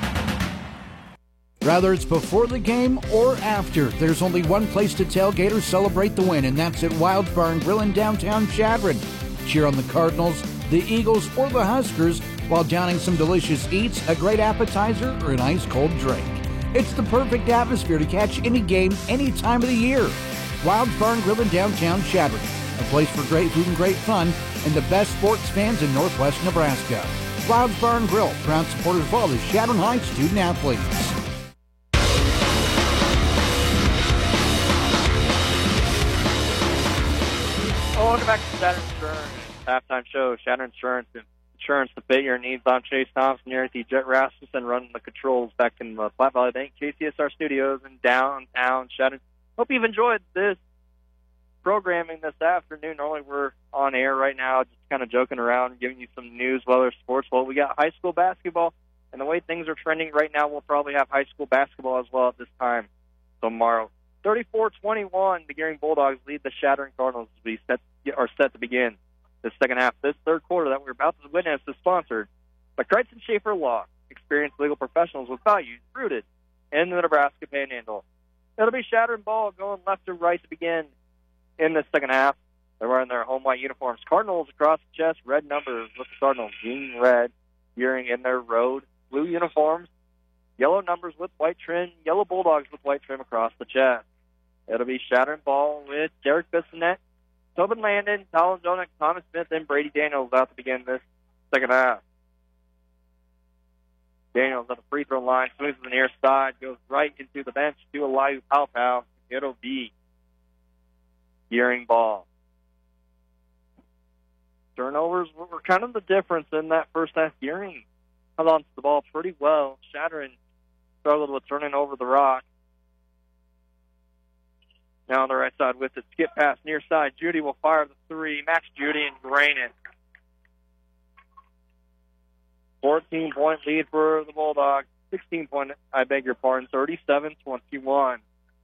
Whether it's before the game or after, there's only one place to tailgate or celebrate the win, and that's at Wild's Bar and Grill in downtown Chadron. Cheer on the Cardinals, the Eagles, or the Huskers while downing some delicious eats, a great appetizer, or an ice-cold drink. It's the perfect atmosphere to catch any game, any time of the year. Wild's Bar and Grill in downtown Chadron, a place for great food and great fun, and the best sports fans in northwest Nebraska. Wild's Bar and Grill, proud supporters of all the Chadron High student athletes. Oh, welcome back to Chadron Insurance halftime show. Chadron Insurance, insurance to fit your needs. I'm Chase Thompson here at the Jet Rasmussen running the controls back in the Platte Valley Bank K C S R studios in downtown Chadron. Hope you've enjoyed this programming this afternoon. Normally we're on air right now, just kind of joking around, giving you some news, weather, sports. Well, we got high school basketball, and the way things are trending right now, we'll probably have high school basketball as well at this time tomorrow. thirty-four twenty-one, the Gearing Bulldogs lead the Chadron Cardinals as we set, are set to begin the second half. This third quarter that we're about to witness is sponsored by Crichton Schaefer Law, experienced legal professionals with values rooted in the Nebraska Panhandle. It'll be Chadron ball going left to right to begin in the second half. They're wearing their home white uniforms. Cardinals across the chest, red numbers with the Cardinals, green, red, Gearing in their road blue uniforms. Yellow numbers with white trim, yellow Bulldogs with white trim across the chest. It'll be Chadron ball with Derek Bissonette, Tobin Landon, Colin Jonek, Thomas Smith, and Brady Daniels out to begin this second half. Daniels at the free throw line, swings to the near side, goes right into the bench to Eliu Palpau. It'll be Gearing ball. Turnovers were kind of the difference in that first half. Gearing held on to the ball pretty well. Chadron struggled with turning over the rock. Now on the right side with it. Skip pass near side. Judy will fire the three. Max Judy and drain it. fourteen-point lead for the Bulldogs. sixteen-point, I beg your pardon, thirty-seven twenty-one.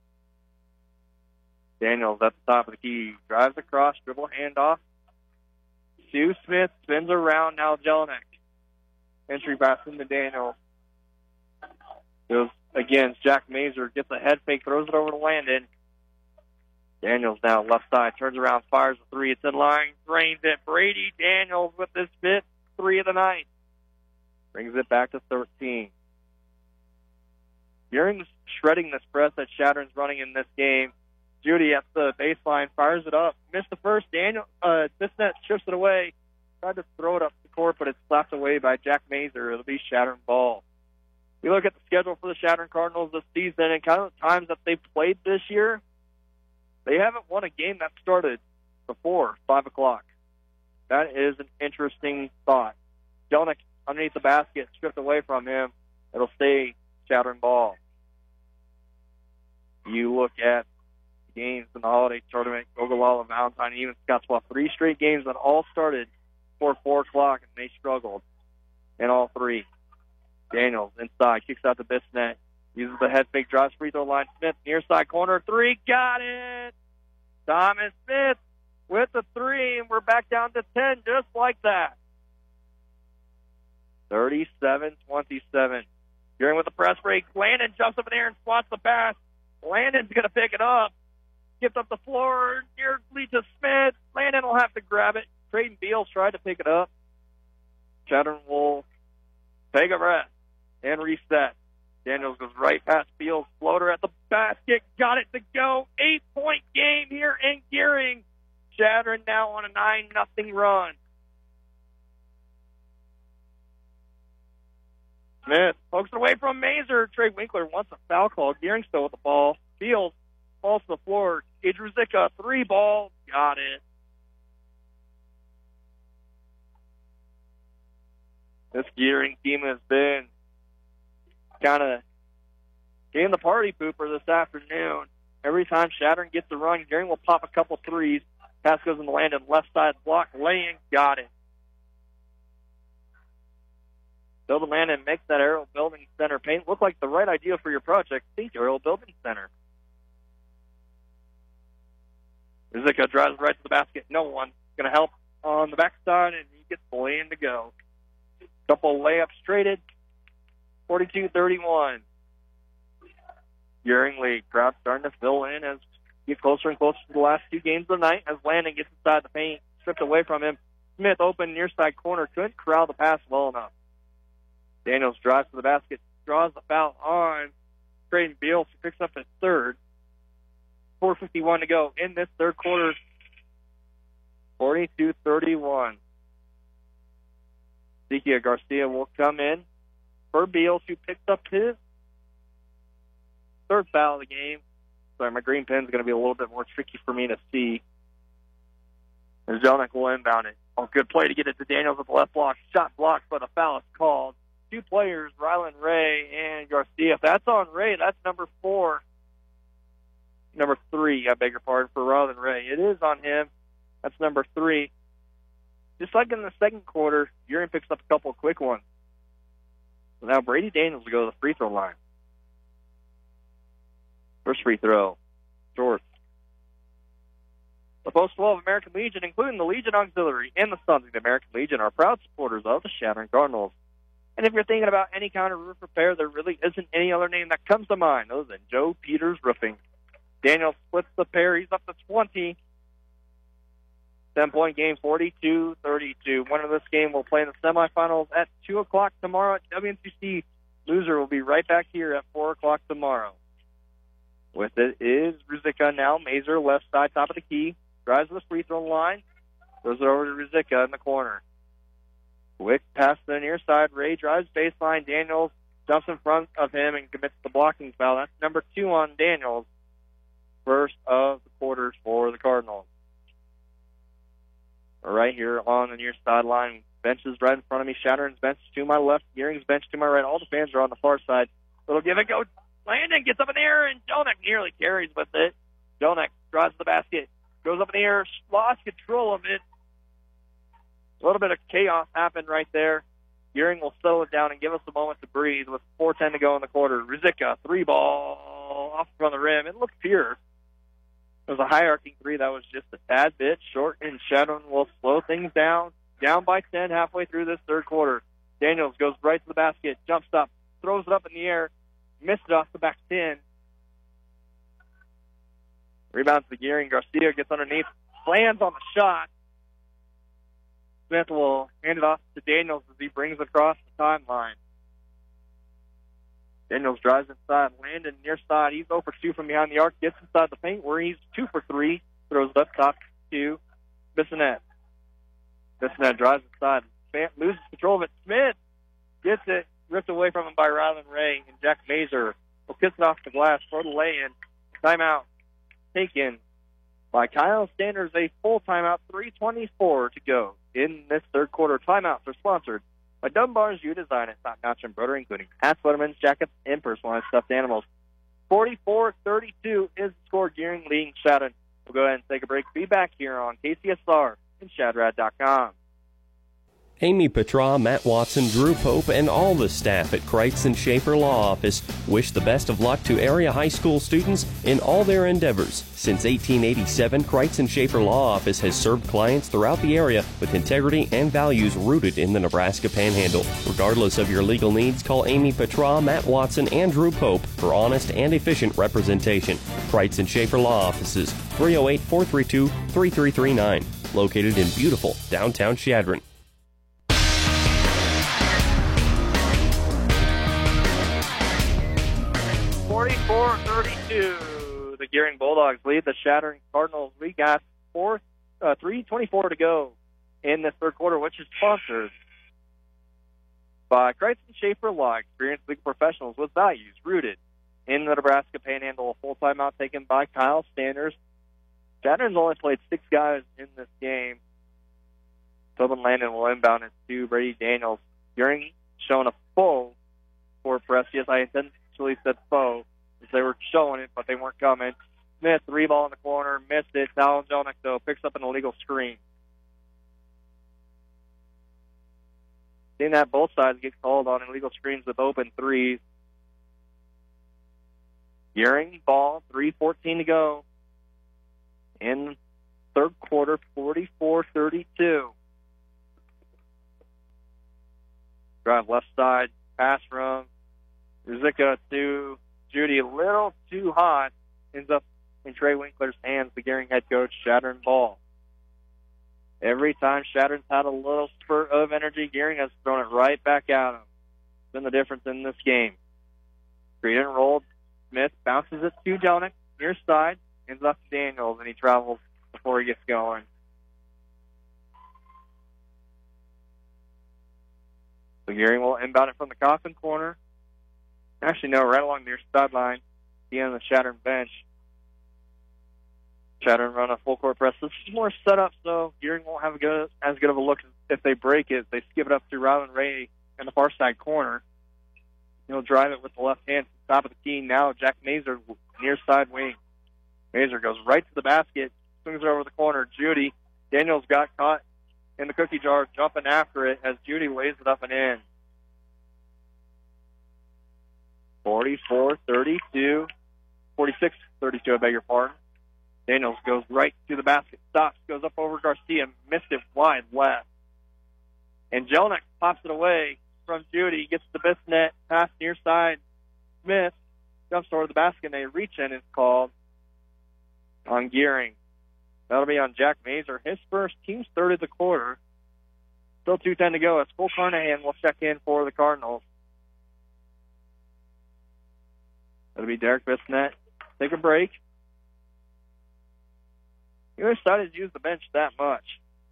Daniels at the top of the key. Drives across, dribble handoff. Sue Smith spins around. Now Jelinek. Entry pass into Daniels. Goes again. Jack Mazer gets a head fake, throws it over to Landon. Daniels now left side, turns around, fires a three. It's in line, drains it. Brady Daniels with this bit three of the night. Brings it back to thirteen. Gearing's shredding this press that Shadron's running in this game. Judy at the baseline fires it up. Missed the first. Daniel uh, Bissonnette chips it away. Tried to throw it up the court, but it's slapped away by Jack Mazer. It'll be Shadron ball. We look at the schedule for the Shadron Cardinals this season and kind of the times that they've played this year. They haven't won a game that started before five o'clock. That is an interesting thought. Jelnick underneath the basket, stripped away from him. It'll stay Shadron ball. You look at games in the holiday tournament, Ogallala, Valentine, even Scottsbluff, three straight games that all started before four o'clock, and they struggled in all three. Daniels inside, kicks out to Bissonnette, uses the head fake, drives free throw line. Smith, near side corner, three, got it! Thomas Smith with the three, and we're back down to ten just like that. thirty-seven twenty-seven. Gearing with the press break. Landon jumps up in the air and swats the pass. Landon's going to pick it up. Skipped up the floor nearly to Smith. Landon will have to grab it. Creighton Beals tried to pick it up. Shadron will take a rest and reset. Daniels goes right past Beals. Floater at the basket. Got it to go. Eight-point game here in Gearing. Shadron now on a nine nothing run. Smith pokes it away from Mazer. Trey Winkler wants a foul call. Gearing still with the ball. Fields falls to the floor. Gage Ruzicka, three ball. Got it. This Gearing team has been kind of getting the party pooper this afternoon. Every time Shadron gets a run, Gearing will pop a couple threes. Pass goes in the Landon. Left side block. Laying. Got it. Build Landon makes that Arrow Building Center paint look like the right idea for your project. Think Arrow Building Center. Ruzicka drives right to the basket. No one going to help on the backside, and he gets the lane to go. Couple layups traded. forty-two thirty-one. Gearing lead. Crowd starting to fill in as we get closer and closer to the last two games of the night as Landon gets inside the paint, stripped away from him. Smith open near side corner. Couldn't corral the pass well enough. Daniels drives to the basket, draws the foul on Creighton Beals, who picks up his third. four fifty-one to go in this third quarter. forty-two thirty-one. Ezekiel Garcia will come in for Beals, who picked up his third foul of the game. Sorry, my green pen's going to be a little bit more tricky for me to see. And Jelnick will inbound it. Oh, good play to get it to Daniels with the left block. Shot blocked, but a foul is called. Two players, Rylan Ray and Garcia. If that's on Ray, that's number four. Number three, I beg your pardon, for Rylan Ray. It is on him. That's number three. Just like in the second quarter, Gearing picks up a couple of quick ones. So now Brady Daniels will go to the free throw line. First free throw, short. The Post twelve American Legion, including the Legion Auxiliary and the Sons of the American Legion, are proud supporters of the Shadron Cardinals. And if you're thinking about any kind of roof repair, there really isn't any other name that comes to mind other than Joe Peters Roofing. Daniel splits the pair. He's up to twenty. ten-point game, forty-two thirty-two. Winner of this game will play in the semifinals at two o'clock tomorrow at W N C C. Loser will be right back here at four o'clock tomorrow. With it is Ruzicka now. Mazer, left side, top of the key. Drives to the free throw line. Throws it over to Ruzicka in the corner. Quick pass to the near side. Ray drives baseline. Daniels jumps in front of him and commits the blocking foul. That's number two on Daniels. First of the quarters for the Cardinals. Right here on the near sideline. Benches right in front of me. Shadron's bench to my left. Gearing's bench to my right. All the fans are on the far side. Little give and go. Landon gets up in the air, and Jelnick nearly carries with it. Jelnick drives to the basket. Goes up in the air. Lost control of it. A little bit of chaos happened right there. Gearing will settle it down and give us a moment to breathe with four ten to go in the quarter. Ruzicka, three ball off from the rim. It looked pure. It was a high arcing three that was just a tad bit short, and Shadron will slow things down. Down by ten halfway through this third quarter. Daniels goes right to the basket, jumps up, throws it up in the air, missed it off the back ten. Rebounds to Gearing. Garcia gets underneath, lands on the shot. Smith will hand it off to Daniels as he brings it across the timeline. Daniels drives inside. Landon near side. He's zero for two from behind the arc. Gets inside the paint where he's two for three. Throws it up top to Bissonette. Bissonette drives inside. Loses control of it. Smith gets it. Ripped away from him by Rylan Ray. And Jack Mazer will kiss it off the glass for the lay-in. Timeout taken by Kyle Sanders. A full timeout. three twenty-four to go in this third quarter. Timeouts are sponsored by Dunbar's You Design It, top-notch embroidery, including hats, lettermans, jackets, and personalized stuffed animals. forty-four thirty-two is the score. Gearing leading Shadron. We'll go ahead and take a break. Be back here on K C S R and Shadrad dot com. Amy Petra, Matt Watson, Drew Pope, and all the staff at Kreitz and Schaefer Law Office wish the best of luck to area high school students in all their endeavors. Since eighteen eighty-seven, Kreitz and Schaefer Law Office has served clients throughout the area with integrity and values rooted in the Nebraska Panhandle. Regardless of your legal needs, call Amy Petra, Matt Watson, and Drew Pope for honest and efficient representation. Kreitz and Schaefer Law Offices, three oh eight, four three two, three three three nine, located in beautiful downtown Shadron. forty-four thirty-two. The Gearing Bulldogs lead the Shadron Cardinals. We got four, uh, three twenty-four to go in this third quarter, which is sponsored by Kreitz and Schaefer Law, experienced legal professionals with values rooted in the Nebraska Panhandle. A full timeout taken by Kyle Sanders. Shadron's only played six guys in this game. Tobin Landon will inbound it to Brady Daniels. Gearing showing a full for press. Yes, I intentionally said foe, as they were showing it, but they weren't coming. Smith, three ball in the corner, missed it. Talon Jelinek, though, picks up an illegal screen. Seeing that both sides get called on illegal screens with open threes. Gearing ball, three fourteen to go in third quarter, forty-four thirty-two. Drive left side, pass from Rizika to Judy, a little too hot, ends up in Trey Winkler's hands, the Gearing head coach. Shadron ball. Every time Shadron's had a little spurt of energy, Gearing has thrown it right back at him. It's been the difference in this game. Screen and rolled. Smith bounces it to Jelinek, near side, ends up to Daniels, and he travels before he gets going. So Gearing will inbound it from the Coffin corner. Actually, no, right along near sideline, the end of the Shadron bench. Shadron run a full court press. This is more set up, so Gearing won't have a good, as good of a look if they break it. They skip it up to Rylan Ray in the far side corner. He'll drive it with the left hand to the top of the key. Now Jack Mazer near side wing. Mazer goes right to the basket, swings it over the corner. Judy. Daniels got caught in the cookie jar, jumping after it as Judy lays it up and in. forty-four thirty-two, forty-six thirty-two, I beg your pardon. Daniels goes right to the basket, stops, goes up over Garcia, missed it wide left. And Jelinek pops it away from Judy, gets the Bissonette, pass near side. Smith jumps over the basket, and a reach-in is called on Gearing. That'll be on Jack Mazer. His first, team's third of the quarter. Still two ten to go as Cole Carnahan will check in for the Cardinals. That'll be Derek Bissonette. Take a break. You decided to use the bench that much.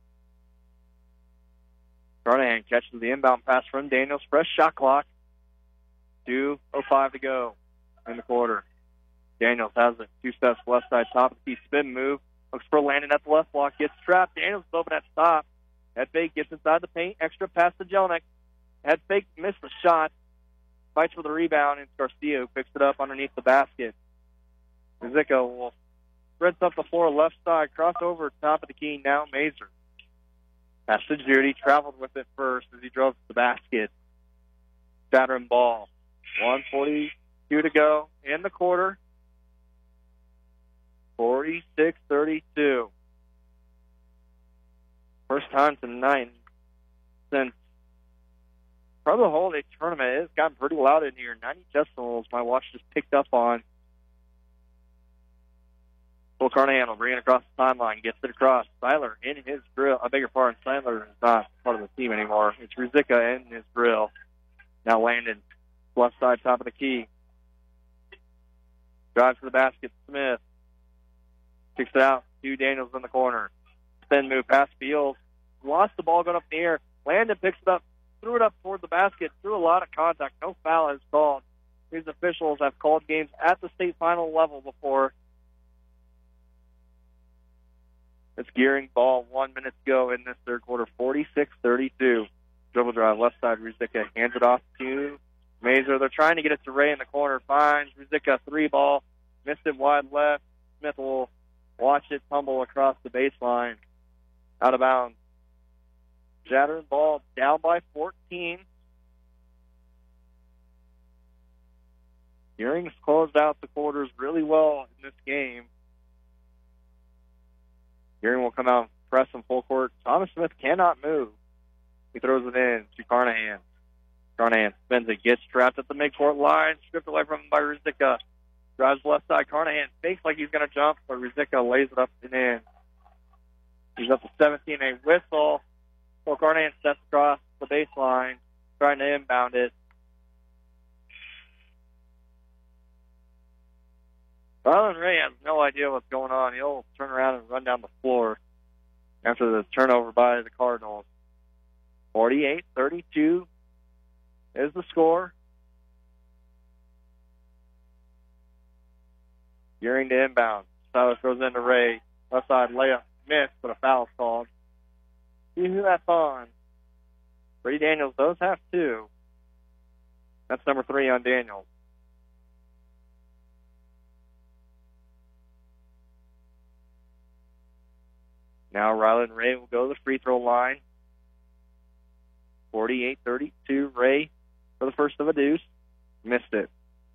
Carnahan catches the inbound pass from Daniels. Fresh shot clock. two oh five to go in the quarter. Daniels has it. Two steps left side, top of the key spin move. Looks for Landon at the left block. Gets trapped. Daniels is open at the top. Head fake gets inside the paint. Extra pass to Jelinek. Head fake missed the shot. Fights for the rebound, and Garcia who picks it up underneath the basket. Rizika will spreads up the floor left side. Crossover top of the key. Now Mazer. Pass to Judy. Traveled with it first as he drove to the basket. Shadron ball. one forty-two to go in the quarter. forty-six thirty-two. First time tonight since probably the holiday tournament. It's gotten pretty loud in here. ninety decibels my watch just picked up on. Will Carnahan will bring it across the timeline, gets it across. Seiler in his grill. I beg your pardon, Seiler is not part of the team anymore. It's Ruzicka in his grill. Now Landon, left side, top of the key. Drives to the basket, Smith. Kicks it out to Daniels in the corner. Spin move past Fields. Lost the ball going up in the air. Landon picks it up, threw it up toward the basket, threw a lot of contact. No foul is called. These officials have called games at the state final level before. It's Gearing ball, one minute to go in this third quarter, forty-six thirty-two. Dribble drive, left side, Ruzicka hands it off to Mazer. They're trying to get it to Ray in the corner. Finds Ruzicka, three ball, missed it wide left. Smith will watch it tumble across the baseline, out of bounds. Shattering ball down by fourteen. Gearing's closed out the quarters really well in this game. Gearing will come out and press in full court. Thomas Smith cannot move. He throws it in to Carnahan. Carnahan spins it, gets trapped at the midcourt line, stripped away from him by Ruzicka. Drives left side. Carnahan fakes like he's going to jump, but Ruzicka lays it up and in. He's up to seventeen, a whistle. So Carnahan steps across the baseline, trying to inbound it. Rylan Ray has no idea what's going on. He'll turn around and run down the floor after the turnover by the Cardinals. forty-eight thirty-two is the score. Gearing to inbound. Silas throws into Ray. Left side layup missed, but a foul called. See who that's on. Brady Daniels does have two. That's number three on Daniels. Now Rylan Ray will go to the free throw line. forty-eight thirty-two, Ray for the first of a deuce. Missed it.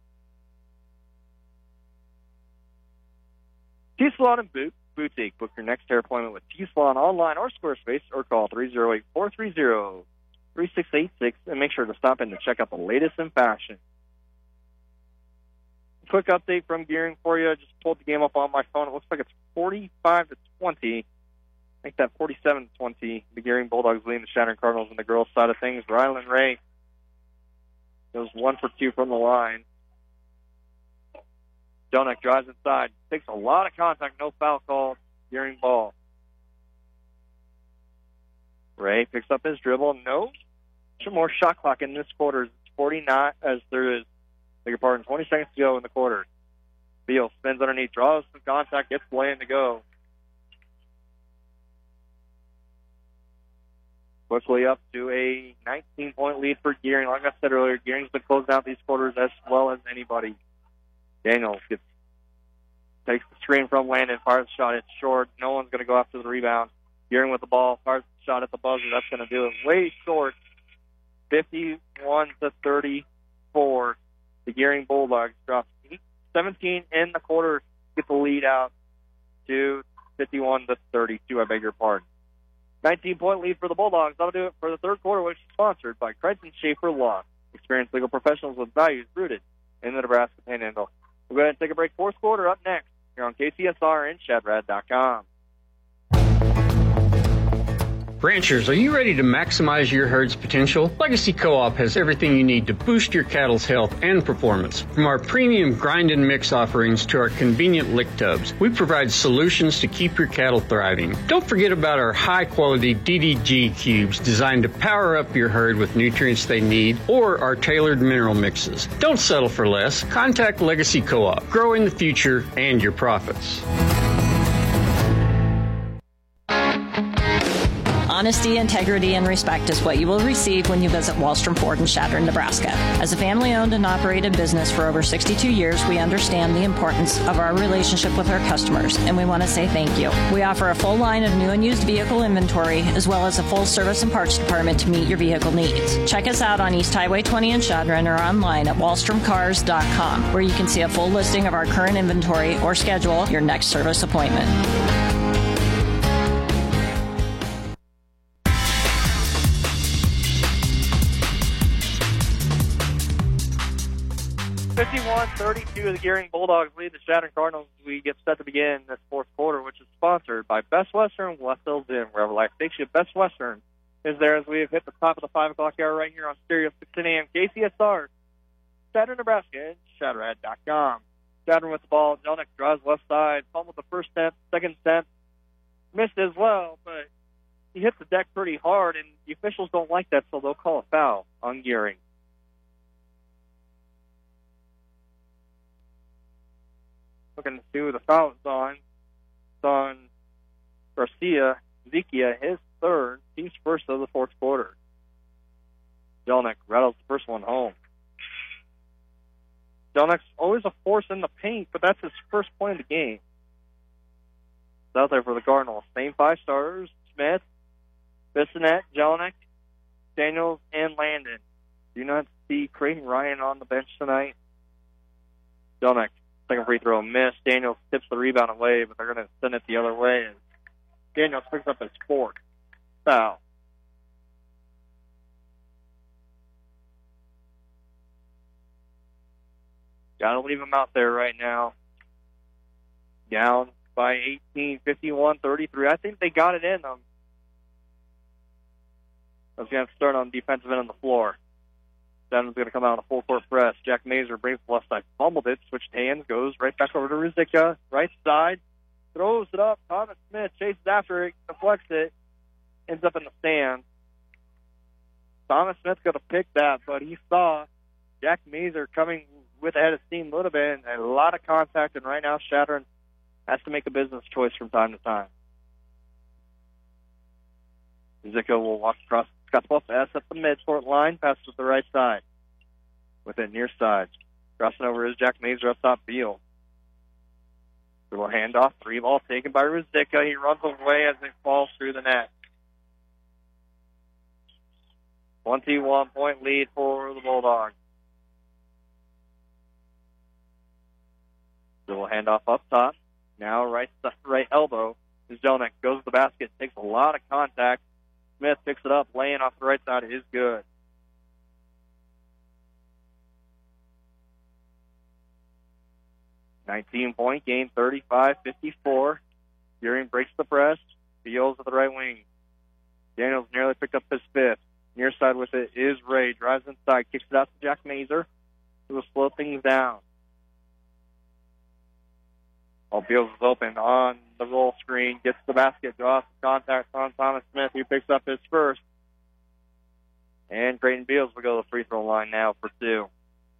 T-Salon and Boot, Boutique. Book your next hair appointment with T-Salon online or Squarespace, or call three oh eight, four three oh, three six eight six and make sure to stop in to check out the latest in fashion. Quick update from Gearing for you. I just pulled the game up on my phone. It looks like it's forty-five to twenty. I think that forty-seven to twenty. The Gearing Bulldogs leading the Shattering Cardinals on the girls' side of things. Rylan Ray goes one for two from the line. Donek drives inside. Takes a lot of contact. No foul called. Gearing ball. Ray picks up his dribble. No. Some more shot clock in this quarter. It's forty-nine as there is, beg your pardon, twenty seconds to go in the quarter. Beal spins underneath, draws some contact, gets land to go. Quickly up to a nineteen-point lead for Gearing. Like I said earlier, Gearing's been closing out these quarters as well as anybody. Daniels gets takes the screen from Landon, fires the shot. It's short. No one's going to go after the rebound. Gearing with the ball, fires the shot at the buzzer. That's going to do it. Way short. fifty-one to thirty-four. The Gearing Bulldogs drop seventeen in the quarter, get the lead out to fifty-one to thirty-two. I beg your pardon. nineteen-point lead for the Bulldogs. That'll do it for the third quarter, which is sponsored by Crichton Schaefer Law. Experienced legal professionals with values rooted in the Nebraska Panhandle. We'll go ahead and take a break. Fourth quarter up next here on K C S R and Shadrad dot com. Ranchers, are you ready to maximize your herd's potential? Legacy Co-op has everything you need to boost your cattle's health and performance. From our premium grind and mix offerings to our convenient lick tubs, we provide solutions to keep your cattle thriving. Don't forget about our high-quality D D G cubes designed to power up your herd with nutrients they need, or our tailored mineral mixes. Don't settle for less. Contact Legacy Co-op, growing the future and your profits. Honesty, integrity, and respect is what you will receive when you visit Wallstrom Ford in Chadron, Nebraska. As a family-owned and operated business for over sixty-two years, we understand the importance of our relationship with our customers, and we want to say thank you. We offer a full line of new and used vehicle inventory, as well as a full service and parts department to meet your vehicle needs. Check us out on East Highway twenty in Chadron or online at wallstrom cars dot com, where you can see a full listing of our current inventory or schedule your next service appointment. fifty-one thirty-two, the Gearing Bulldogs lead the Chadron Cardinals. We get set to begin this fourth quarter, which is sponsored by Best Western, West Hills Inn, wherever life takes you. Best Western is there as we have hit the top of the five o'clock hour right here on Stereo six ten A M K C S R, Chadron, Nebraska, and Shadrad dot com. Chadron with the ball. Jelinek draws left side. Fumbled the first step, second step. Missed as well, but he hit the deck pretty hard, and the officials don't like that, so they'll call a foul on Gearing. Looking to see who the foul is on. It's on Garcia, Ezekiel, his third, team's first of the fourth quarter. Jelinek rattles the first one home. Jelinek's always a force in the paint, but that's his first point of the game. It's out there for the Cardinals. Same five starters: Smith, Bissonette, Jelinek, Daniels, and Landon. Do not see Creighton Ryan on the bench tonight. Jelinek, second free throw missed. Daniels tips the rebound away, but they're going to send it the other way. And Daniels picks up his fourth foul. Got to leave him out there right now. Down by eighteen, fifty-one thirty-three. I think they got it in them. I was going to have to start on defensive end on the floor. Denham's going to come out on a full-court press. Jack Mazer brings the left side, fumbled it, switched hands, goes right back over to Ruzicka, right side, throws it up. Thomas Smith chases after it, deflects it, ends up in the stands. Thomas Smith got to pick that, but he saw Jack Mazer coming with the head of steam a little bit, and a lot of contact, and right now Chadron has to make a business choice from time to time. Ruzicka will walk across Scottsbluff S at the midcourt line, passes to the right side. With it near side. Crossing over is Jack Mazer up top field. Little handoff, three ball taken by Ruzicka. He runs away as it falls through the net. twenty-one point lead for the Bulldogs. Little handoff up top. Now right right elbow is Jelinek. Goes to the basket, takes a lot of contact. Smith picks it up, laying off the right side is good. nineteen-point game, thirty-five fifty-four. Gearing breaks the press. Fields at the right wing. Daniels nearly picked up his fifth. Near side with it is Ray. Drives inside, kicks it out to Jack Mazer, who will slow things down. All Beals is open on the roll screen, gets the basket, draws contact on Thomas Smith, who picks up his first. And Creighton Beals will go to the free throw line now for two.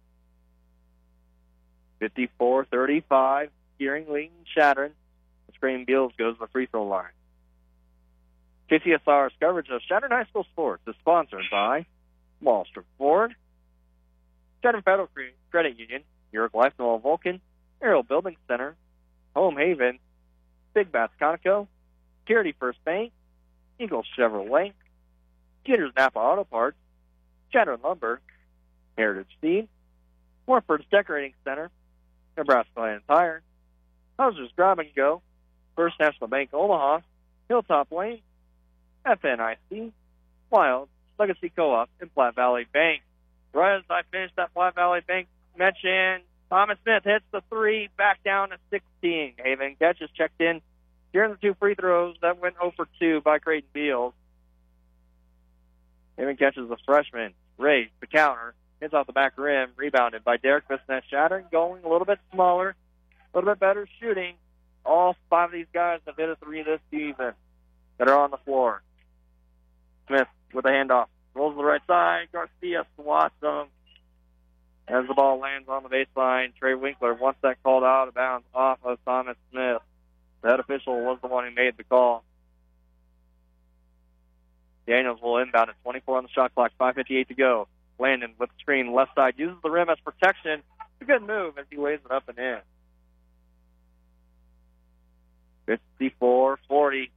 fifty-four thirty-five, Gearing leading Chadron. Creighton Beals goes to the free throw line. K C S R's coverage of Chadron High School sports is sponsored by Wallstrom Ford, Chadron Federal Credit Union, York Life Noel Vulcan, Aerial Building Center, Home Haven, Big Bats Conoco, Security First Bank, Eagle Chevrolet, Gators Napa Auto Parts, Chadron Lumber, Heritage Seed, Warford's Decorating Center, Nebraska Land Tire, Hauser's Grab and Go, First National Bank Omaha, Hilltop Lane, F N I C, Wild, Legacy Co-op, and Platte Valley Bank. Right as I finish that Platte Valley Bank mention, Thomas Smith hits the three, back down to sixteen. Haven catches checked in. Here the two free throws that went zero for two by Creighton Beals. Haven catches the freshman. Ray, the counter, hits off the back rim, rebounded by Derek Bissonette. Chadron going a little bit smaller, a little bit better shooting. All five of these guys have hit a three this season that are on the floor. Smith with a handoff. Rolls to the right side. Garcia swats them. As the ball lands on the baseline, Trey Winkler wants that called out of bounds off of Thomas Smith. The head official was the one who made the call. Daniels will inbound at twenty-four on the shot clock, five fifty-eight to go. Landon with the screen, left side, uses the rim as protection. It's a good move as he lays it up and in. fifty-four forty.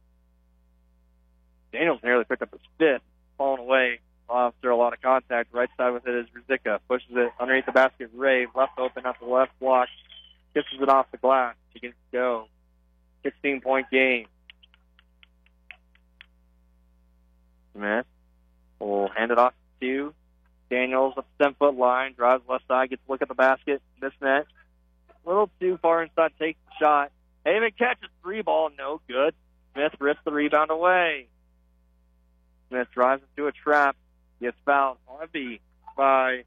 Daniels nearly picked up his fifth, falling away after a lot of contact. Right side with it is Ruzicka. Pushes it underneath the basket. Ray left open at the left block. Kisses it off the glass. He gets to go. sixteen-point game. Smith will hand it off to Daniels up the ten-foot line, drives left side, gets a look at the basket, miss net. A little too far inside, takes the shot. Haven catches three ball, no good. Smith rips the rebound away. Smith drives into a trap, gets fouled heavy by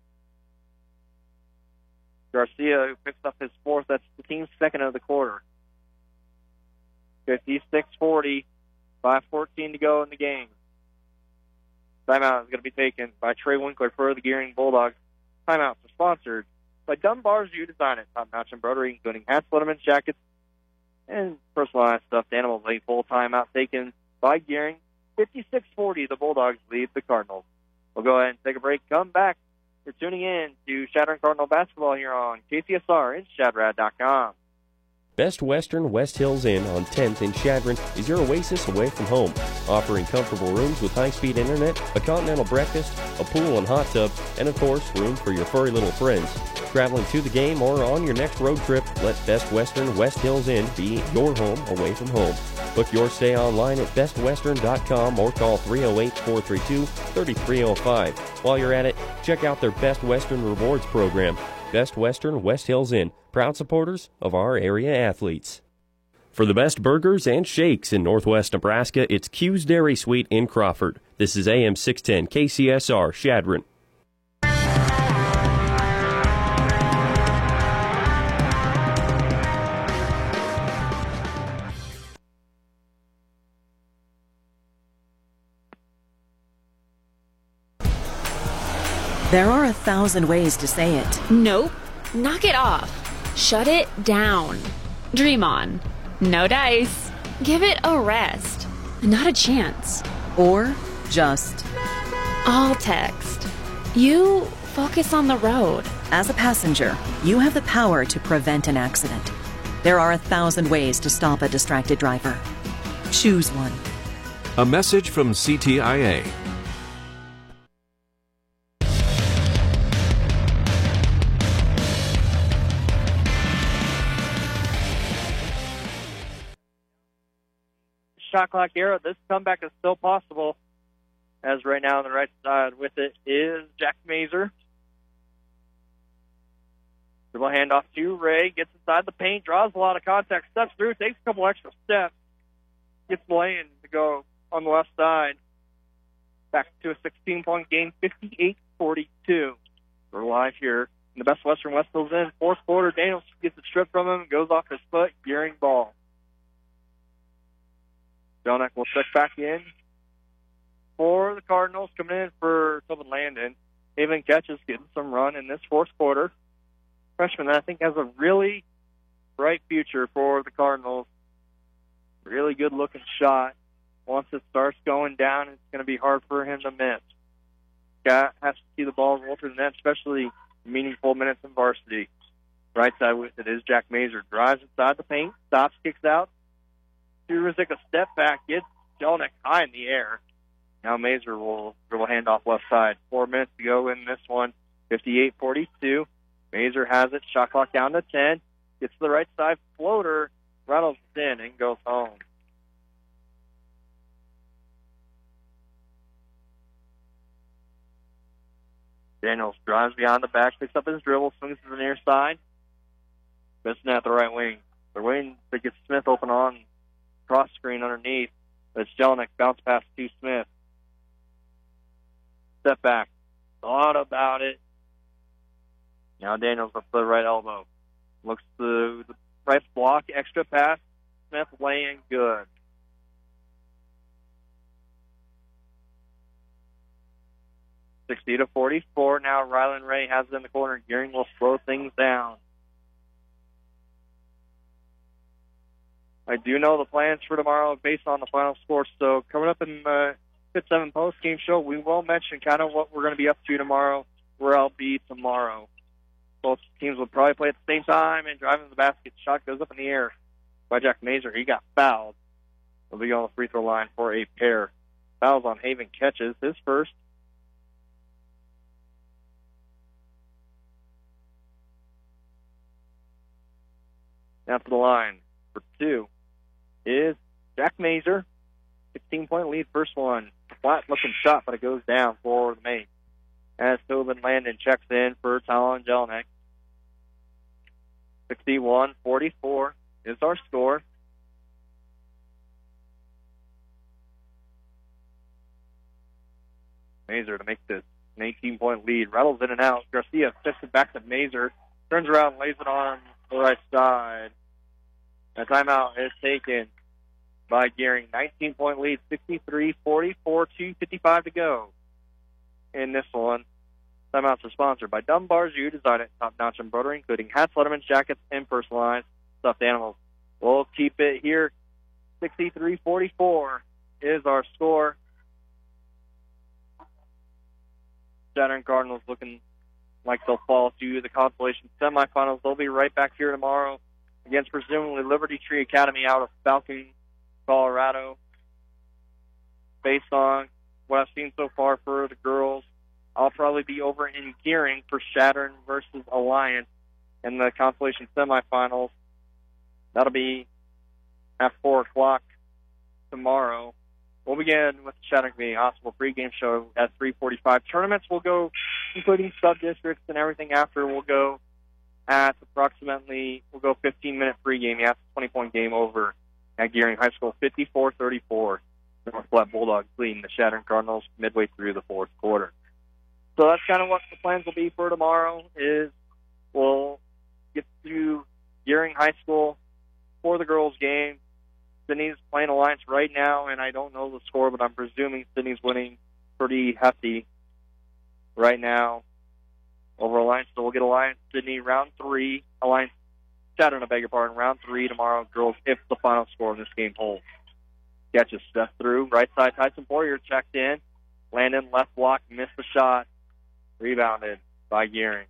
Garcia, who picks up his fourth. That's the team's second of the quarter. fifty-six forty, five fourteen to go in the game. Timeout is going to be taken by Trey Winkler for the Gearing Bulldogs. Timeouts are sponsored by Dunbar's You Design It, top-notch embroidery, including hats, letterman's jackets, and personalized stuffed animals. A full timeout taken by Gearing. fifty-six forty, the Bulldogs lead the Cardinals. We'll go ahead and take a break. Come back. You're tuning in to Chadron Cardinal basketball here on K C S R and Shadrad dot com. Best Western West Hills Inn on tenth in Chadron is your oasis away from home, offering comfortable rooms with high-speed internet, a continental breakfast, a pool and hot tub, and of course, room for your furry little friends. Traveling to the game or on your next road trip, let Best Western West Hills Inn be your home away from home. Book your stay online at best western dot com or call three oh eight, four three two, three three oh five. While you're at it, check out their Best Western Rewards program. Best Western West Hills Inn, proud supporters of our area athletes. For the best burgers and shakes in Northwest Nebraska, it's Q's Dairy Suite in Crawford. This is A M six ten K C S R, Chadron. There are a thousand ways to say it. Nope. Knock it off. Shut it down. Dream on. No dice. Give it a rest. Not a chance. Or just... All text. You focus on the road. As a passenger, you have the power to prevent an accident. There are a thousand ways to stop a distracted driver. Choose one. A message from C T I A. Shot clock era. This comeback is still possible, as right now on the right side with it is Jack Mazer. Dribble handoff to Ray, gets inside the paint, draws a lot of contact, steps through, takes a couple extra steps, gets laying to go on the left side. Back to a sixteen-point game, fifty-eight forty-two. We're live here in the Best Western West Hills Inn. Fourth quarter, Daniels gets it stripped from him, goes off his foot, Gearing ball. Jonak will check back in for the Cardinals, coming in for Tobin Landon. Haven catches, getting some run in this fourth quarter. Freshman that I think has a really bright future for the Cardinals. Really good-looking shot. Once it starts going down, it's going to be hard for him to miss. Got has to see the ball roll through the net, especially meaningful minutes in varsity. Right side with it is Jack Mazer. Drives inside the paint, stops, kicks out. Ruzick a step back, gets Jelinek high in the air. Now Mazer will dribble handoff left side. Four minutes to go in this one. fifty-eight forty-two. Mazer has it. Shot clock down to ten. Gets to the right side floater. Rattles it in and goes home. Daniels drives behind the back, picks up his dribble, swings to the near side. Missing at the right wing. They're waiting to get Smith open on cross screen underneath. But it's Jelinek, bounce pass to Smith. Step back. Thought about it. Now Daniels up to the right elbow. Looks to the right block, extra pass. Smith laying good. sixty to forty-four. Now Rylan Ray has it in the corner. Gearing will slow things down. I do know the plans for tomorrow based on the final score. So coming up in the Fit seven post-game show, we will mention kind of what we're going to be up to tomorrow, where I'll be tomorrow. Both teams will probably play at the same time, and driving the basket. Shot goes up in the air by Jack Mazer. He got fouled. He'll be on the free throw line for a pair. Fouls on Haven catches, his first. Down to the line for two is Jack Mazer. sixteen-point lead, first one. Flat-looking shot, but it goes down for the Maine. as Tobin Landon checks in for Talon Jelinek. sixty-one forty-four is our score. Mazer to make this an eighteen-point lead. Rattles in and out. Garcia flips it back to Mazer. Turns around, lays it on the right side. A timeout is taken by Gearing. nineteen-point lead, sixty-three forty-four, two fifty-five to go in this one. Timeouts are sponsored by Dunbar's You Design It, top-notch embroidery, including hats, letterman's jackets, and personalized stuffed animals. We'll keep it here. sixty-three forty-four is our score. Chattering Cardinals looking like they'll fall to the consolation semifinals. They'll be right back here tomorrow against presumably Liberty Tree Academy out of Falcon, Colorado. Based on what I've seen so far for the girls, I'll probably be over in Gearing for Shattern versus Alliance in the consolation semifinals. That'll be at four o'clock tomorrow. We'll begin with the Shattern Community Hospital pregame show at three forty-five. Tournaments will go, including sub-districts and everything after, will go at approximately, we'll go fifteen-minute pregame. Yeah, it's a twenty-point game over at Gearing High School, fifty-four thirty-four. North Platte Bulldogs leading the Shattern Cardinals midway through the fourth quarter. So that's kind of what the plans will be for tomorrow, is we'll get to Gearing High School for the girls' game. Sydney's playing Alliance right now, and I don't know the score, but I'm presuming Sydney's winning pretty hefty right now over Alliance. So we'll get Alliance Sydney round three. Alliance Shattern, I beg your pardon, round three tomorrow, girls, if the final score in this game holds. Catches Steph through. Right side, Tyson Poirier checked in. Landon left block, missed the shot. Rebounded by Gearing.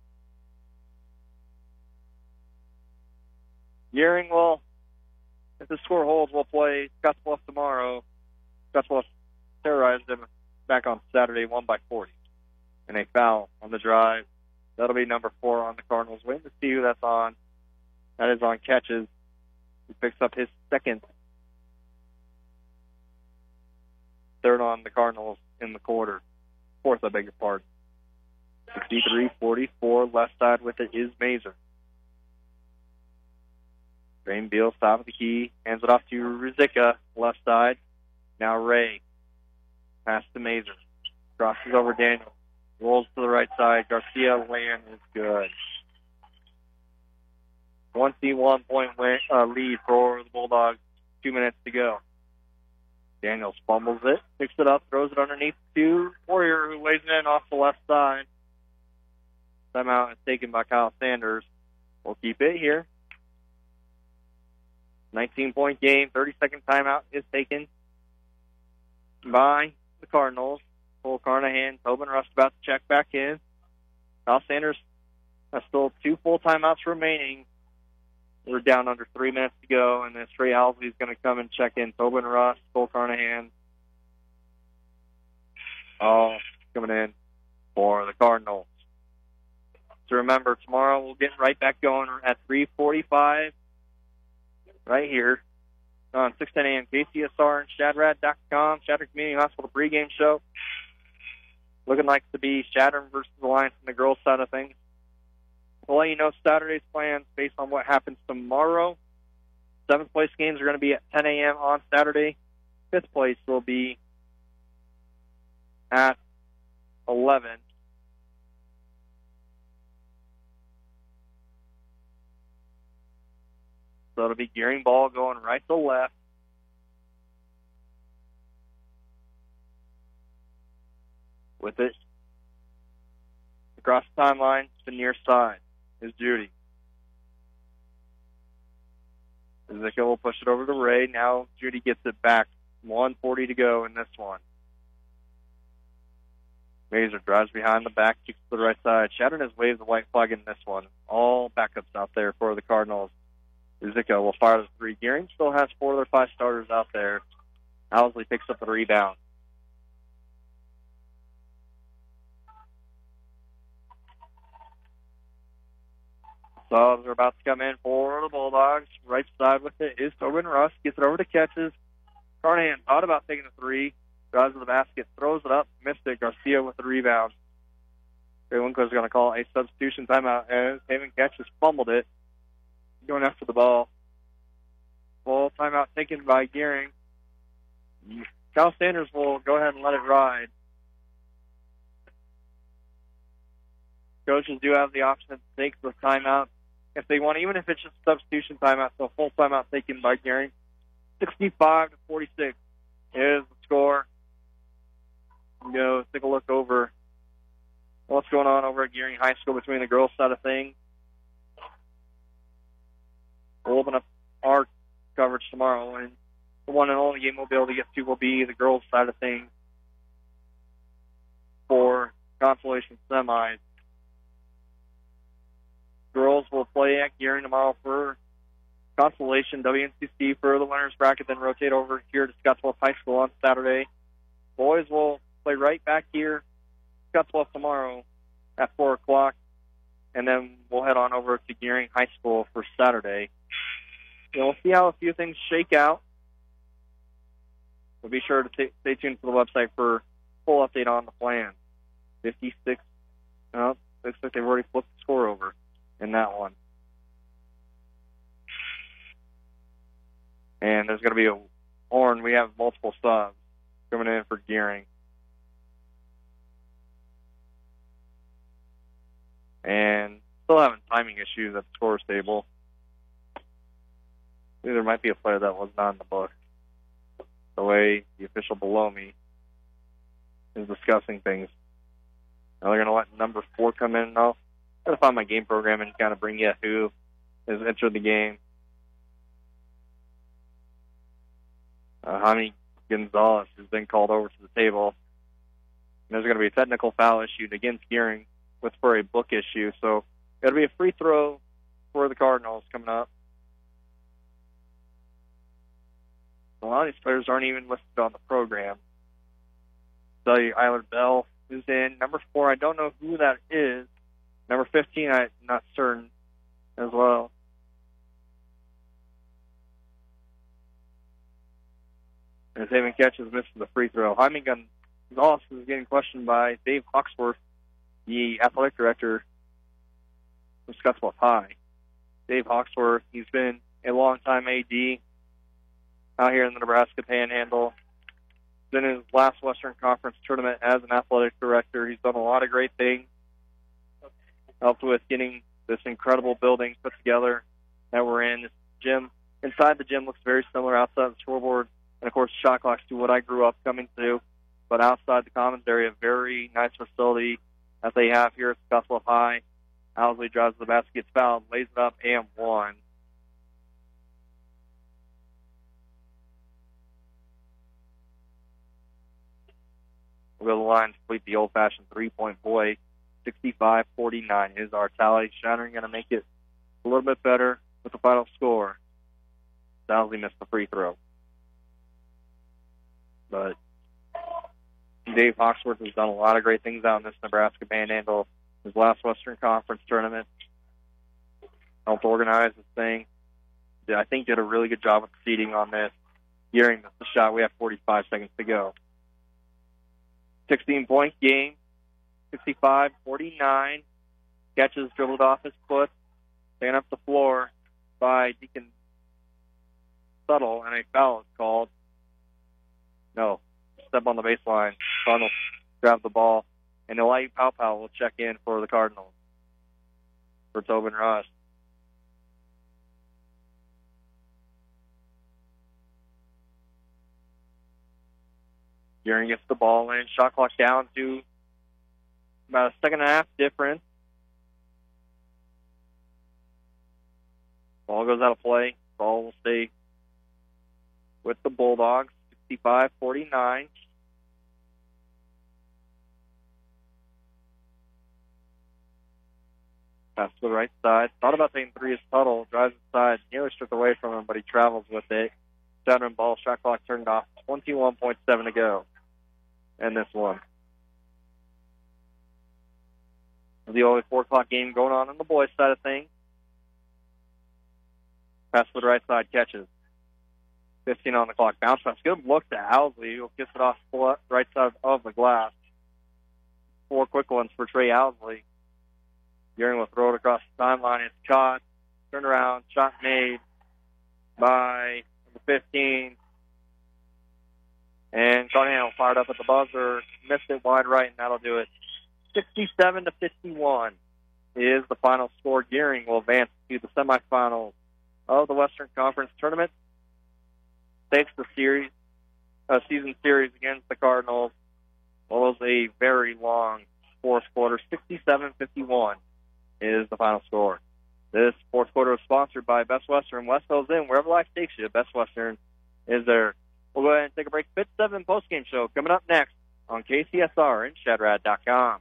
Gearing will, if the score holds, we'll play Scottsbluff tomorrow. Scottsbluff terrorized them back on Saturday, won by forty. And a foul on the drive. That'll be number four on the Cardinals. Waiting to see who that's on. That is on Catches. He picks up his second. Third on the Cardinals in the quarter. Fourth, I beg your pardon. sixty-three forty-four. Left side with it is Mazer. Graham Beal, top of the key, hands it off to Rizika, left side. Now Ray. Pass to Mazer. Crosses over Daniel. Rolls to the right side. Garcia land is good. twenty-one point win, uh, lead for the Bulldogs. Two minutes to go. Daniels fumbles it, picks it up, throws it underneath to Warrior, who lays it in off the left side. Timeout is taken by Kyle Sanders. We'll keep it here. nineteen-point game. thirty-second timeout is taken by the Cardinals. Cole Carnahan, Tobin Rust about to check back in. Kyle Sanders has still two full timeouts remaining. We're down under three minutes to go, and then Trey Owsley is going to come and check in. Tobin Rust, Cole Carnahan, all coming in for the Cardinals. So remember, tomorrow we'll get right back going at three forty-five right here on six ten a.m. K C S R and Shadrad dot com, Shattern Community Hospital pregame show. Looking like to be Shattern versus Alliance on the girls' side of things. We'll let you know Saturday's plans based on what happens tomorrow. Seventh place games are going to be at ten a.m. on Saturday. Fifth place will be at eleven. So it'll be Gearing ball going right to left. With it across the timeline to the near side is Judy. Zika will push it over to Ray. Now Judy gets it back. one forty to go in this one. Mazer drives behind the back, kicks to the right side. Shattern has waved the white flag in this one. All backups out there for the Cardinals. Zika will fire the three. Gearing still has four of their five starters out there. Owsley picks up the rebound. Subs are about to come in for the Bulldogs. Right side with it is Tobin Russ. Gets it over to Catches. Carnahan thought about taking the three. Drives to the basket. Throws it up. Missed it. Garcia with the rebound. Gray Winkler's going to call a substitution timeout as Haven Ketch has fumbled it, going after the ball. Full timeout taken by Gearing. Cal Sanders will go ahead and let it ride. Coaches do have the option to take the timeout if they want, even if it's just a substitution timeout. So full timeout taken by Gearing. sixty-five to forty-six is the score. Go take a look over what's going on over at Gearing High School between the girls' side of things. We'll open up our coverage tomorrow, and the one and only game we'll be able to get to will be the girls' side of things for consolation semis. Girls will play at Gearing tomorrow for consolation W N C C for the winners bracket, then rotate over here to Scottsbluff High School on Saturday. Boys will play right back here, Scottsbluff tomorrow at four o'clock, and then we'll head on over to Gearing High School for Saturday. And we'll see how a few things shake out. We'll be sure to t- stay tuned for the website for full update on the plan. fifty-six, no, looks like they've already flipped the score over in that one. And there's going to be a horn. We have multiple subs coming in for Gearing. And still having timing issues at the scores table. There might be a player that was not in the book. The way the official below me is discussing things. Now they're going to let number four come in now. I'm going to find my game program and kind of bring you who has entered the game. Uh, Jaime Gonzalez has been called over to the table. And there's going to be a technical foul issued against Gearing with for a book issue. So got to be a free throw for the Cardinals coming up. A lot of these players aren't even listed on the program. I'll tell you, Eiler Bell is in. Number four, I don't know who that is. Number fifteen, I'm not certain as well. As Haven Ketch is missing the free throw. Jaime Gonzalez is getting questioned by Dave Hawksworth, the athletic director of Scottsbluff High. Dave Hawksworth, he's been a long-time A D out here in the Nebraska Panhandle. Been in his last Western Conference tournament as an athletic director. He's done a lot of great things. Helped with getting this incredible building put together that we're in. This gym, inside the gym looks very similar outside the scoreboard. And, of course, shot clocks to what I grew up coming to. But outside the commons area, very nice facility that they have here at Scottsbluff High. Owsley drives the basket, gets fouled, lays it up, and one. We'll go to the line to complete the old-fashioned three-point volley. sixty-five forty-nine is our tally. Shattering going to make it a little bit better with the final score. Owsley missed the free throw. But Dave Hawksworth has done a lot of great things out in this Nebraska Panhandle. His last Western Conference tournament, helped organize this thing. I think did a really good job of seeding on this. Gearing missed the shot. We have forty-five seconds to go. sixteen-point game, sixty-five forty-nine. Catches dribbled off his foot, taken up the floor by Deacon Tuttle, and a foul is called. No, step on the baseline. Cardinals grab the ball, and Eli Powpow will check in for the Cardinals for Tobin Rush. Gearing gets the ball in. Shot clock down to about a second and a half difference. Ball goes out of play. Ball will stay with the Bulldogs. sixty-five forty-nine. Pass to the right side. Thought about taking three as Tuttle. Drives inside. Nearly stripped away from him, but he travels with it. Veteran ball. Shot clock turned off. twenty-one point seven to go. And this one. The only four o'clock game going on on the boys' side of things. Pass to the right side. Catches. fifteen on the clock. Bounce pass. Good look to Owsley. He'll kiss it off the right side of the glass. four quick ones for Trey Owsley. Gearing will throw it across the timeline. It's caught. Turned around. Shot made by number fifteen. And Carnahan fired up at the buzzer. Missed it wide right, and that'll do it. sixty-seven to fifty-one is the final score. Gearing will advance to the semifinals of the Western Conference Tournament. Takes the series, uh, season series against the Cardinals. Well, it was a very long fourth quarter. sixty-seven fifty-one is the final score. This fourth quarter is sponsored by Best Western. West Hills Inn, wherever life takes you, Best Western is there. We'll go ahead and take a break. Fit seven postgame show coming up next on K C S R and Shadrad dot com.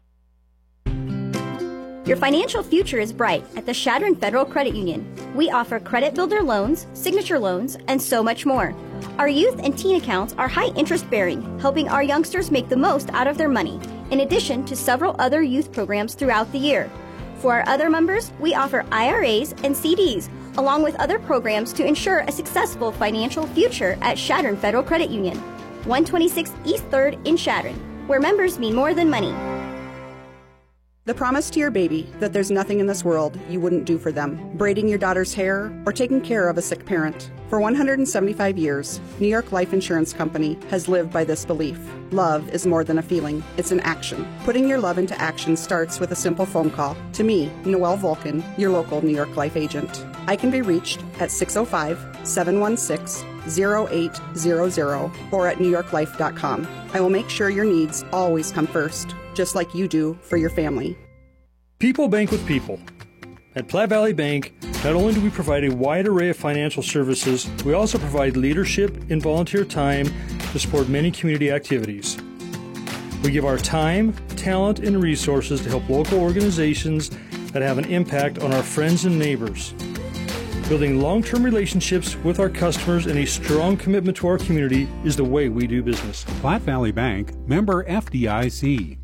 Your financial future is bright at the Chadron Federal Credit Union. We offer credit builder loans, signature loans, and so much more. Our youth and teen accounts are high interest bearing, helping our youngsters make the most out of their money, in addition to several other youth programs throughout the year. For our other members, we offer I R As and C Ds, along with other programs to ensure a successful financial future at Chadron Federal Credit Union, one twenty-six East third in Chadron, where members mean more than money. The promise to your baby that there's nothing in this world you wouldn't do for them. Braiding your daughter's hair or taking care of a sick parent. For one hundred seventy-five years, New York Life Insurance Company has lived by this belief. Love is more than a feeling, it's an action. Putting your love into action starts with a simple phone call. To me, Noelle Vulcan, your local New York Life agent. I can be reached at six oh five, seven one six, oh eight hundred or at new york life dot com. I will make sure your needs always come first, just like you do for your family. People bank with people. At Platte Valley Bank, not only do we provide a wide array of financial services, we also provide leadership and volunteer time to support many community activities. We give our time, talent, and resources to help local organizations that have an impact on our friends and neighbors. Building long-term relationships with our customers and a strong commitment to our community is the way we do business. Platte Valley Bank, member F D I C.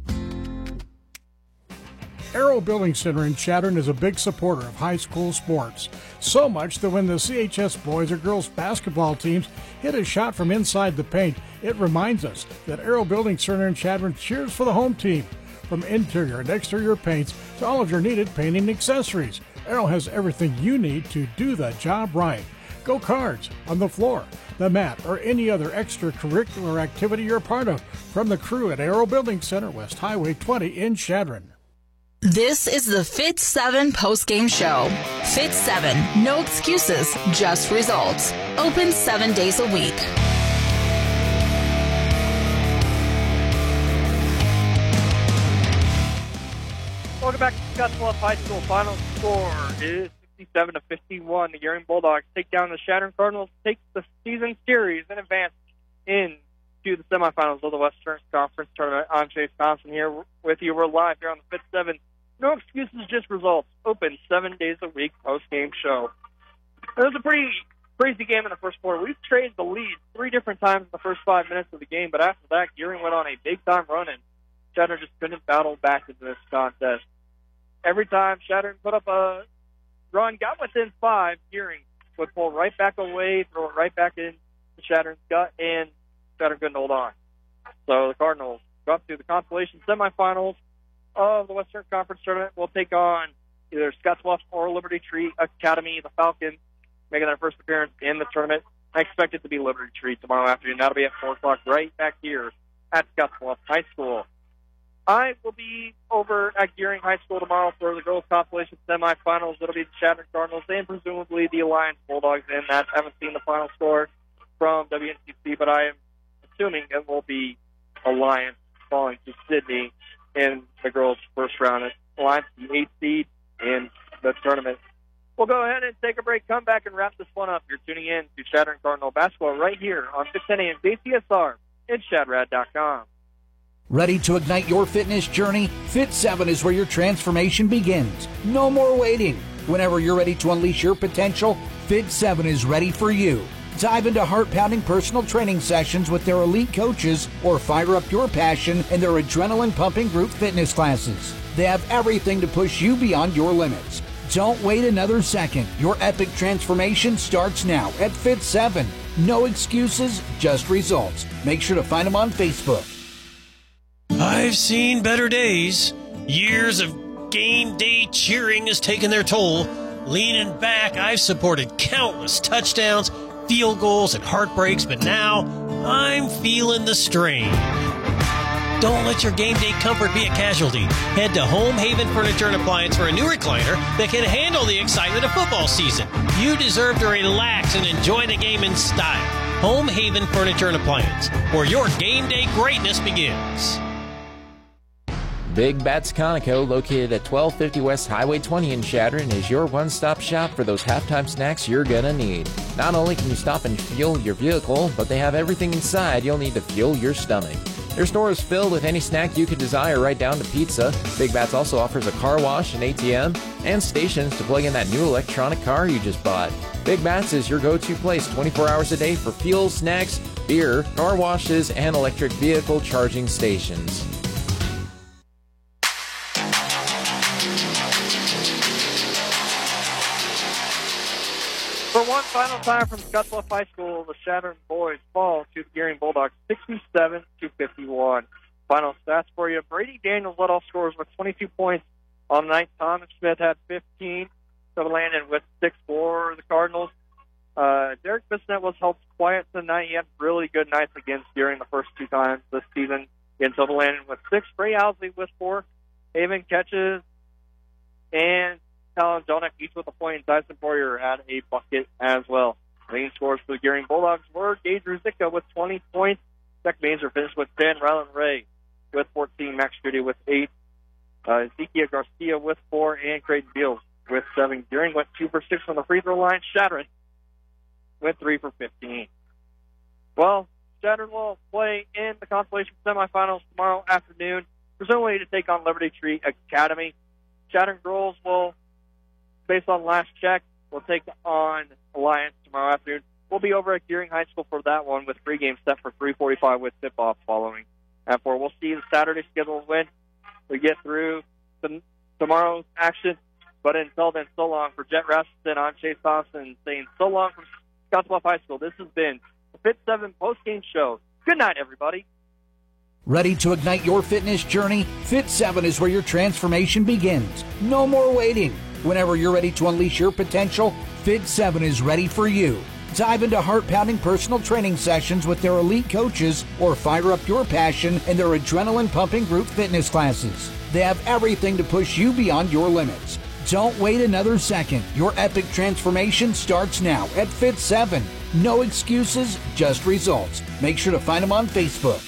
Arrow Building Center in Chadron is a big supporter of high school sports. So much that when the C H S boys or girls basketball teams hit a shot from inside the paint, it reminds us that Arrow Building Center in Chadron cheers for the home team. From interior and exterior paints to all of your needed painting accessories, Arrow has everything you need to do the job right. Go Cards, on the floor, the mat, or any other extracurricular activity you're part of. From the crew at Arrow Building Center, West Highway twenty in Chadron. This is the Fit seven postgame show. Fit seven, no excuses, just results. Open seven days a week. Welcome back to Scottsbluff High School. Final score is sixty-seven to fifty-one. The Gearing Bulldogs take down the Chadron Cardinals, take the season series, and advance into the semifinals of the Western Conference Tournament. I'm Chase Thompson here with you. We're live here on the Fit seven. No excuses, just results. Open seven days a week post-game show. It was a pretty crazy game in the first quarter. We've traded the lead three different times in the first five minutes of the game, but after that, Gearing went on a big-time run, and Chadron just couldn't battle back into this contest. Every time Chadron put up a run, got within five, Gearing would pull right back away, throw it right back into Chadron's gut, and Chadron couldn't hold on. So the Cardinals go up to the consolation semifinals of the Western Conference Tournament. Will take on either Scottsbluff or Liberty Tree Academy, the Falcons, making their first appearance in the tournament. I expect it to be Liberty Tree tomorrow afternoon. That'll be at four o'clock right back here at Scottsbluff High School. I will be over at Gearing High School tomorrow for the girls' consolation semifinals. It'll be the Chadron Cardinals and presumably the Alliance Bulldogs in that. I haven't seen the final score from W N C C, but I am assuming it will be Alliance falling to Sydney in the girls' first round. Alliance, the eighth seed in the tournament. We'll go ahead and take a break, come back, and wrap this one up. You're tuning in to Chadron Cardinal Basketball right here on six ten a.m. K C S R and Shadrad dot com. Ready to ignite your fitness journey? Fit seven is where your transformation begins. No more waiting. Whenever you're ready to unleash your potential, Fit seven is ready for you. Dive into heart-pounding personal training sessions with their elite coaches or fire up your passion in their adrenaline-pumping group fitness classes. They have everything to push you beyond your limits. Don't wait another second. Your epic transformation starts now at Fit seven. No excuses, just results. Make sure to find them on Facebook. I've seen better days. Years of game day cheering has taken their toll. Leaning back, I've supported countless touchdowns, field goals, and heartbreaks, but now I'm feeling the strain. Don't let your game day comfort be a casualty. Head to Home Haven Furniture and Appliance for a new recliner that can handle the excitement of football season. You deserve to relax and enjoy the game in style. Home Haven Furniture and Appliance, where your game day greatness begins. Big Bats Conoco, located at twelve fifty West Highway twenty in Chadron, is your one-stop shop for those halftime snacks you're gonna need. Not only can you stop and fuel your vehicle, but they have everything inside you'll need to fuel your stomach. Their store is filled with any snack you could desire, right down to pizza. Big Bats also offers a car wash, an A T M, and stations to plug in that new electronic car you just bought. Big Bats is your go-to place twenty-four hours a day for fuel, snacks, beer, car washes, and electric vehicle charging stations. For one final time from Scottsbluff High School, the Chadron boys fall to the Gearing Bulldogs sixty-seven to fifty-one. Final stats for you. Brady Daniels led all scorers with twenty-two points on the night. Thomas Smith had fifteen. Kevin Landon with six for the Cardinals. Uh, Derek Bissonnette was held quiet tonight. He had really good nights against Gearing the first two times this season. Again, Kevin Landon with six. Ray Owsley with four. Haven catches. And Talon Jonek each with a point, and Dyson Poirier had a bucket as well. Main scores for the Gearing Bulldogs were Gage Ruzicka with twenty points. Zach Mainzer finished with ten. Rylan Ray with fourteen. Max Judy with eight. Uh, Ezekiel Garcia with four. And Creighton Beals with seven. Gearing went two for six on the free throw line. Chadron went three for fifteen. Well, Chadron will play in the consolation semifinals tomorrow afternoon, presumably to take on Liberty Tree Academy. Chadron girls will, based on last check, we'll take on Alliance tomorrow afternoon. We'll be over at Gearing High School for that one with pregame set for three forty-five with tip-off following. And for we'll see the Saturday schedule when we get through the, tomorrow's action. But until then, so long for Jet Rasmussen, I'm Chase Thompson saying so long from Scottsbluff High School. This has been the Fit seven postgame show. Good night, everybody. Ready to ignite your fitness journey? Fit seven is where your transformation begins. No more waiting. Whenever you're ready to unleash your potential, Fit seven is ready for you. Dive into heart-pounding personal training sessions with their elite coaches or fire up your passion in their adrenaline-pumping group fitness classes. They have everything to push you beyond your limits. Don't wait another second. Your epic transformation starts now at Fit seven. No excuses, just results. Make sure to find them on Facebook.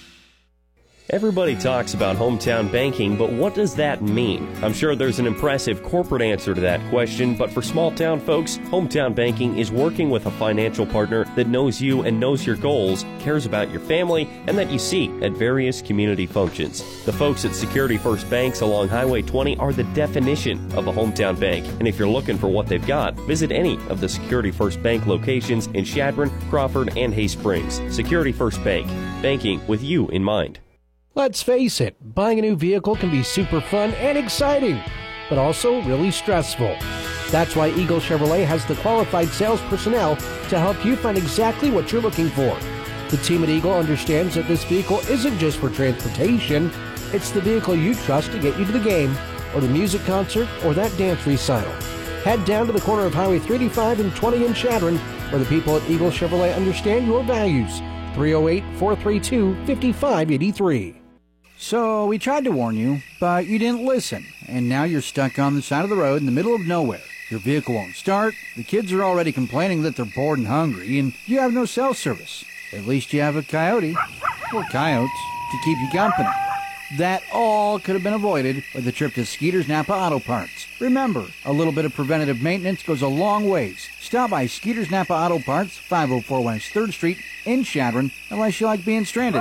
Everybody talks about hometown banking, but what does that mean? I'm sure there's an impressive corporate answer to that question, but for small town folks, hometown banking is working with a financial partner that knows you and knows your goals, cares about your family, and that you see at various community functions. The folks at Security First Banks along Highway twenty are the definition of a hometown bank, and if you're looking for what they've got, visit any of the Security First Bank locations in Chadron, Crawford, and Hay Springs. Security First Bank, banking with you in mind. Let's face it, buying a new vehicle can be super fun and exciting, but also really stressful. That's why Eagle Chevrolet has the qualified sales personnel to help you find exactly what you're looking for. The team at Eagle understands that this vehicle isn't just for transportation, it's the vehicle you trust to get you to the game, or the music concert, or that dance recital. Head down to the corner of Highway three eighty-five and twenty in Chadron, where the people at Eagle Chevrolet understand your values. three oh eight, four three two, five five eight three. So we tried to warn you, but you didn't listen, and now you're stuck on the side of the road in the middle of nowhere. Your vehicle won't start, the kids are already complaining that they're bored and hungry, and you have no cell service. At least you have a coyote, or coyotes, to keep you company. That all could have been avoided with a trip to Skeeter's Napa Auto Parts. Remember, a little bit of preventative maintenance goes a long ways. Stop by Skeeter's Napa Auto Parts, five oh four West third Street in Chadron, unless you like being stranded.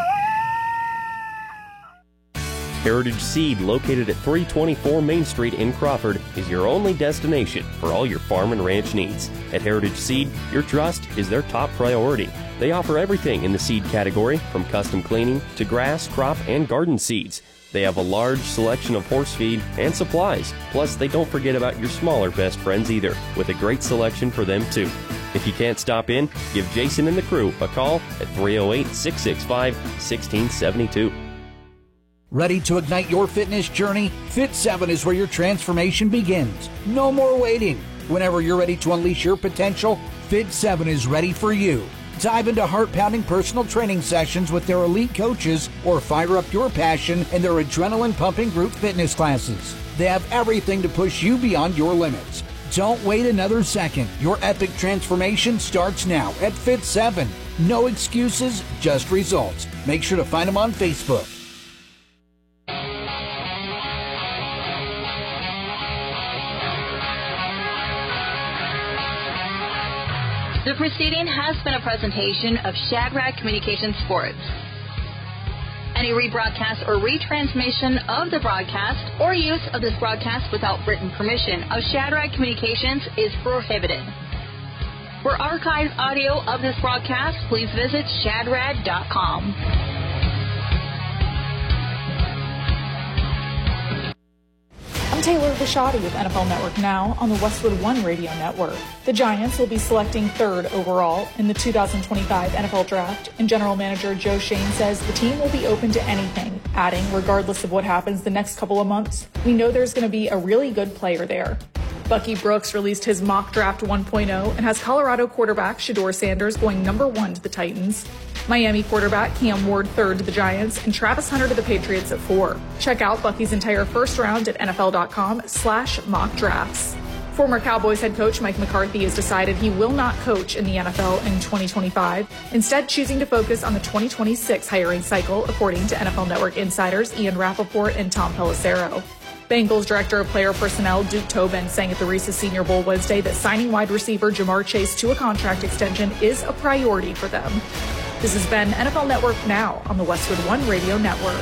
Heritage Seed, located at three twenty-four Main Street in Crawford, is your only destination for all your farm and ranch needs. At Heritage Seed, your trust is their top priority. They offer everything in the seed category, from custom cleaning to grass, crop, and garden seeds. They have a large selection of horse feed and supplies. Plus, they don't forget about your smaller best friends either, with a great selection for them too. If you can't stop in, give Jason and the crew a call at three oh eight, six six five, one six seven two. Ready to ignite your fitness journey? Fit seven is where your transformation begins. No more waiting. Whenever you're ready to unleash your potential, Fit seven is ready for you. Dive into heart-pounding personal training sessions with their elite coaches or fire up your passion in their adrenaline-pumping group fitness classes. They have everything to push you beyond your limits. Don't wait another second. Your epic transformation starts now at Fit seven. No excuses, just results. Make sure to find them on Facebook. The proceeding has been a presentation of Shadrack Communications Sports. Any rebroadcast or retransmission of the broadcast or use of this broadcast without written permission of Shadrack Communications is prohibited. For archived audio of this broadcast, please visit shadrad dot com. I'm Taylor Vashati with N F L Network Now on the Westwood One Radio Network. The Giants will be selecting third overall in the two thousand twenty-five N F L Draft, and General Manager Joe Schoen says the team will be open to anything, adding, regardless of what happens the next couple of months, we know there's going to be a really good player there. Bucky Brooks released his mock draft one point oh and has Colorado quarterback Shedeur Sanders going number one to the Titans, Miami quarterback Cam Ward third to the Giants, and Travis Hunter to the Patriots at four. Check out Bucky's entire first round at N F L dot com slash mock drafts. Former Cowboys head coach Mike McCarthy has decided he will not coach in the N F L in twenty twenty-five, instead choosing to focus on the twenty twenty-six hiring cycle, according to N F L Network insiders Ian Rappaport and Tom Pelissero. Bengals Director of Player Personnel Duke Tobin saying at the Reese's Senior Bowl Wednesday that signing wide receiver Jamar Chase to a contract extension is a priority for them. This has been N F L Network Now on the Westwood One Radio Network.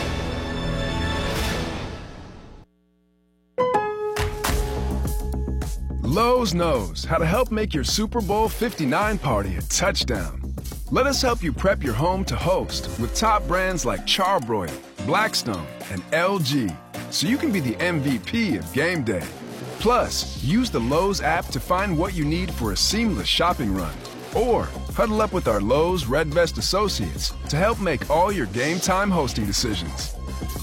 Lowe's knows how to help make your Super Bowl fifty-nine party a touchdown. Let us help you prep your home to host with top brands like Charbroil, Blackstone, and L G, so you can be the M V P of game day. Plus, use the Lowe's app to find what you need for a seamless shopping run. Or huddle up with our Lowe's Red Vest associates to help make all your game time hosting decisions.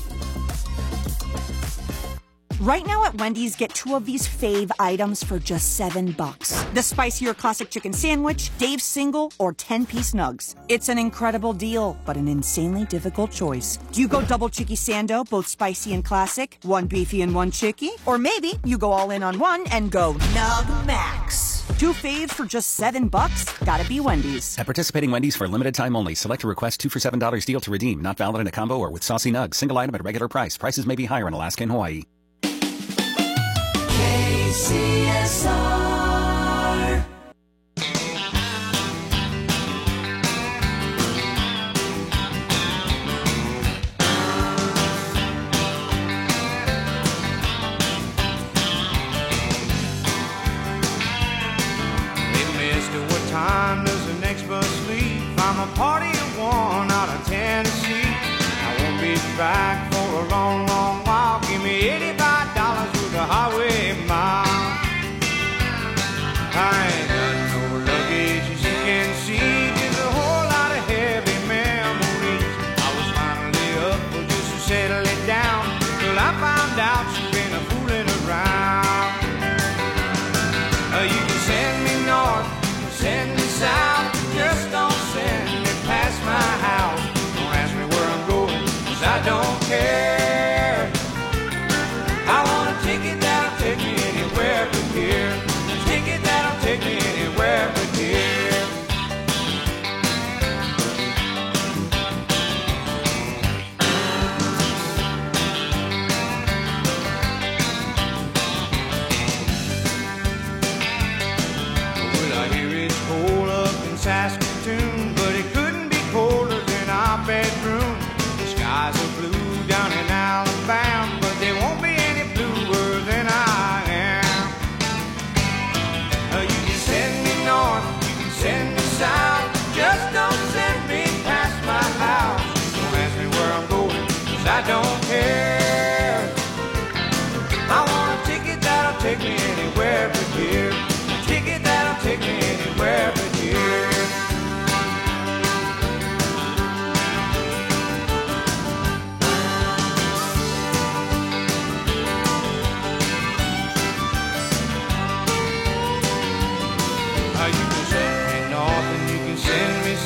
Right now at Wendy's, get two of these fave items for just seven bucks. The spicier classic chicken sandwich, Dave's single, or ten-piece nugs. It's an incredible deal, but an insanely difficult choice. Do you go double chicky sando, both spicy and classic, one beefy and one chicky? Or maybe you go all in on one and go Nug Max. Two faves for just seven bucks? Gotta be Wendy's. At participating Wendy's for a limited time only. Select a request two for seven dollars deal to redeem. Not valid in a combo or with saucy nugs. Single item at regular price. Prices may be higher in Alaska and Hawaii. K C S R. Hey, mister, what time does the next bus leave? I'm a party of one out of Tennessee. I won't be back for a long, long while. Give me eighty-five dollars with the highway mile. I ain't got no luggage, as you can see, just a whole lot of heavy memories. I was finally up for just to settle it down, till I found out she'd been a fooling around. Uh, you can send me north, you can send me south, just don't send me past my house. Don't ask me where I'm going, 'cause I don't care.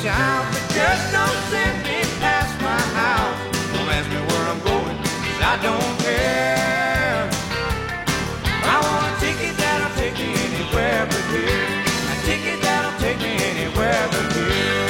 shout, but just don't send me past my house. Don't ask me where I'm going, 'cause I don't care. I want a ticket that'll take me anywhere but here. A ticket that'll take me anywhere but here.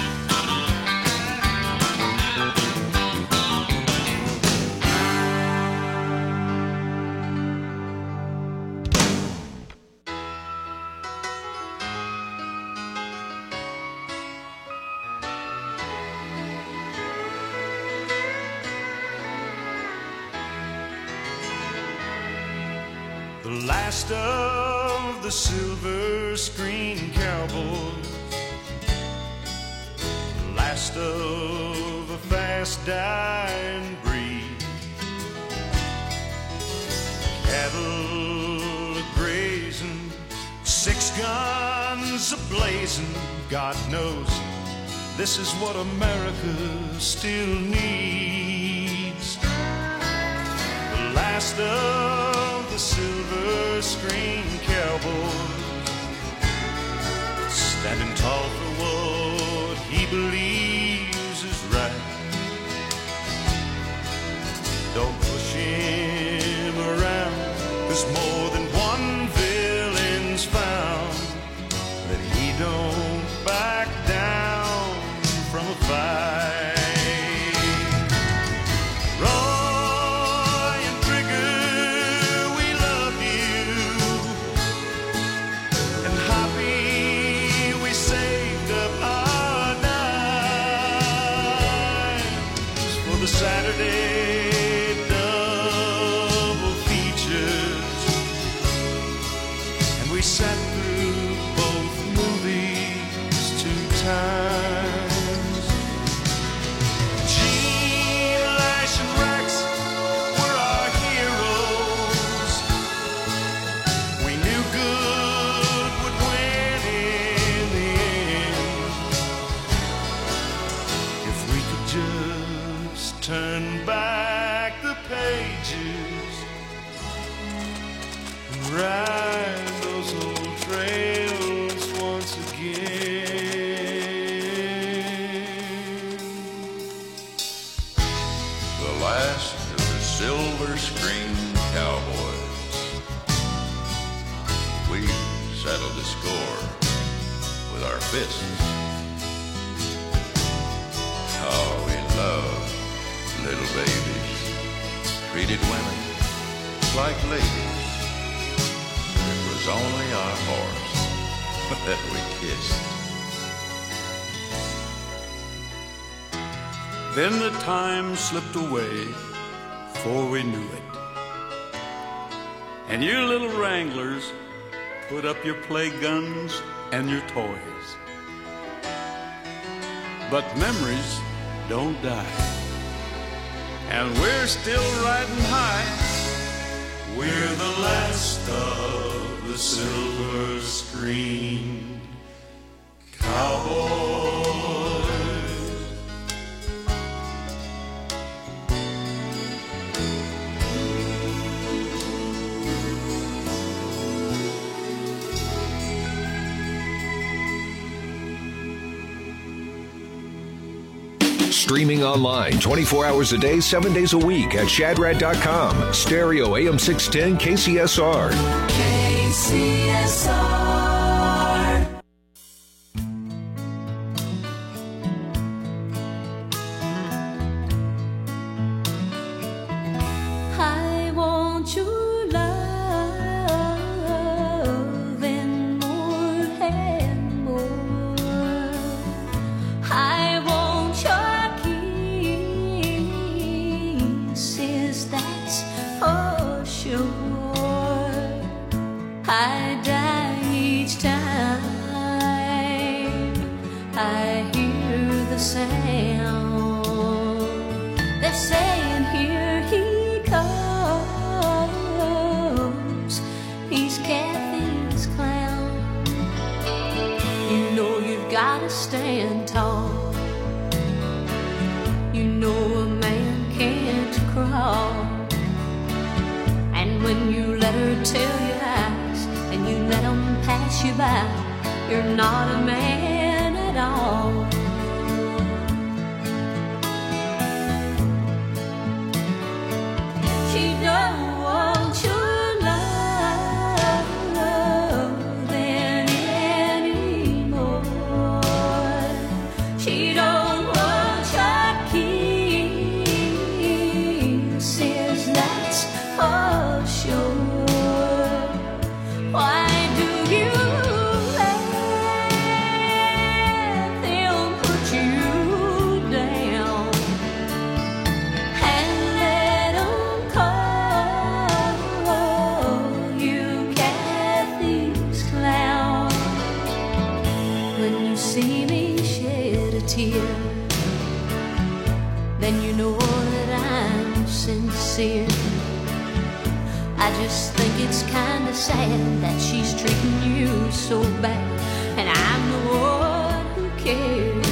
The last of the silver screen cowboys, the last of a fast dying breed, cattle a grazing, six guns a blazing. God knows this is what America still needs. The last of the silver screen cowboys, standing tall for what he believes is right. Don't push him around, 'cause more than one villain's found that he don't back down from a fight. Saturday double features, and we sat through both movies two times. Gene, Lash, and Rex were our heroes. We knew good would win in the end if we could just turn back the pages and ride those old trails once again. The last of the silver screen cowboys. We settled the score with our fists. Oh, we love little babies, treated women like ladies. It was only our horse that we kissed. Then the time slipped away before we knew it, and you little wranglers put up your play guns and your toys. But memories don't die, and we're still riding high. We're the last of the silver screen cowboys. Streaming online twenty-four hours a day, seven days a week at shadrad dot com. Stereo A M six ten K C S R. K C S R. I want your love and more and more. I want your kisses, that's for sure. I die each time I hear the sound. They're saying, here he comes, he's Kathy's clown. You know you've gotta stand tall. You know a man can't crawl. And when you let her tell you lies and you let them pass you by, you're not a man at all. tear, then you know that I'm sincere. I just think it's kinda sad that she's treating you so bad, and I'm the one who cares.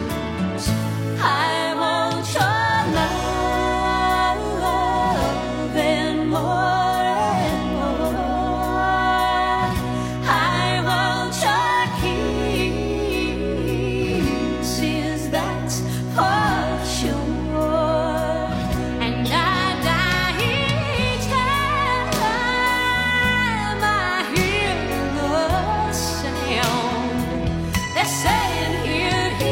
I want your love and more and more. I want your kisses, that's for sure. And I die each time I hear the sound. They're saying, here he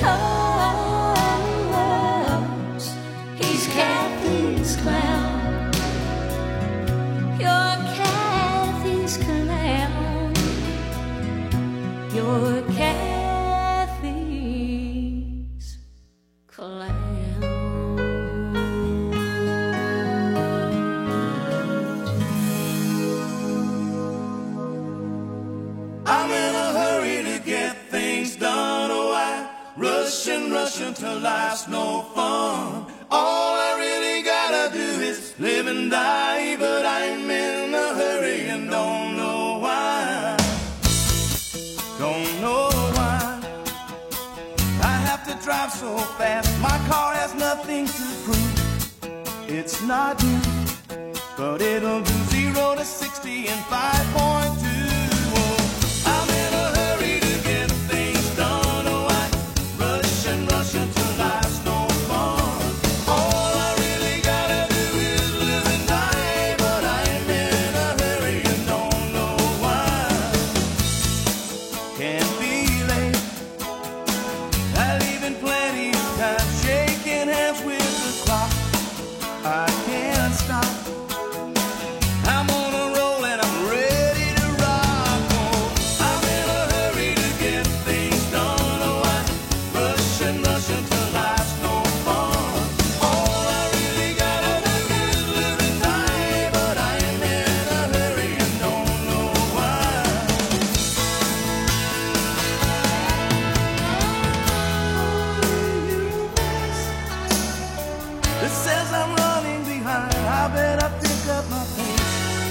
comes. He's Kathy's clown. You're Kathy's clown. You're Kathy's clown. I'm in a hurry to get things done. Oh, I rush and rush until life's no fun. All I really gotta do is live and die, but I'm in a hurry and don't know why. Don't know why I have to drive so fast. My car has nothing to prove. It's not new, but it'll do zero to sixty in five point two. I'm in a hurry to get things done. Oh, I rush and rush until life's no fun. All I really gotta do is live and die, but I'm in a hurry and don't know why. Can't be late. I leave in plenty of time, shaking hands with the clock. I can't stop. I'm on a roll and I'm ready to rock. Oh, I'm in a hurry to get things done. Oh, I rush and rush until life's no fun. All I really gotta do is live and die, but I'm in a hurry and don't know why. It says I'm running behind. I better pick up my pace.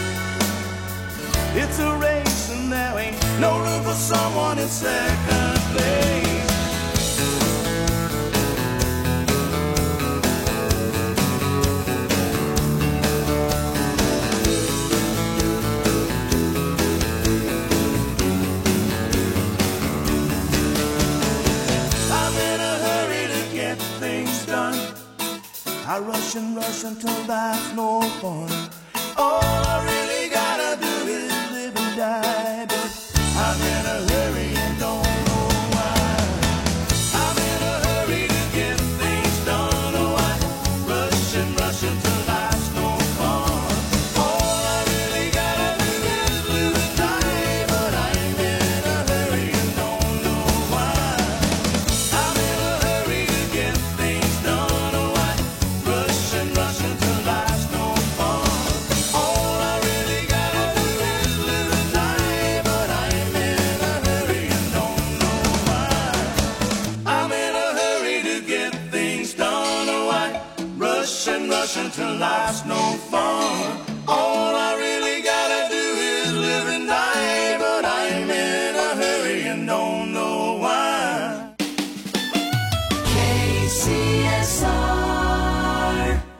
It's a race and there ain't no room for someone in second place. I'm in a hurry to get things done. I rush and rush until life's no fun. All I really gotta do is live and die, but I'm in a hurry and don't know why. I'm in a hurry to get things done. Oh, I rush and rush until life's no fun. All I really gotta do is live and die, but I'm in a hurry and don't know why. I'm in a hurry to get things done. Oh, I rush and rush until life's no fun. All I really gotta do is live and die, but I'm in a hurry and don't know why. I'm in a hurry to get things done. Oh, I rush and rush until life's no fun. All I really gotta do is live and die, but I'm in a hurry and don't know why. K C S R.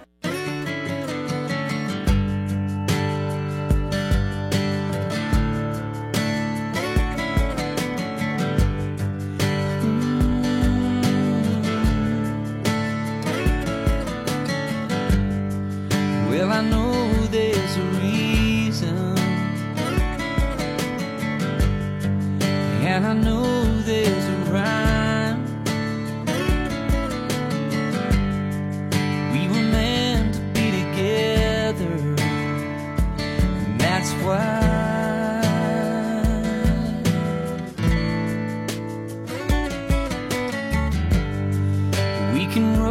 Well, I know there's a reason, and I know there's a rhyme. We were meant to be together, and that's why. We can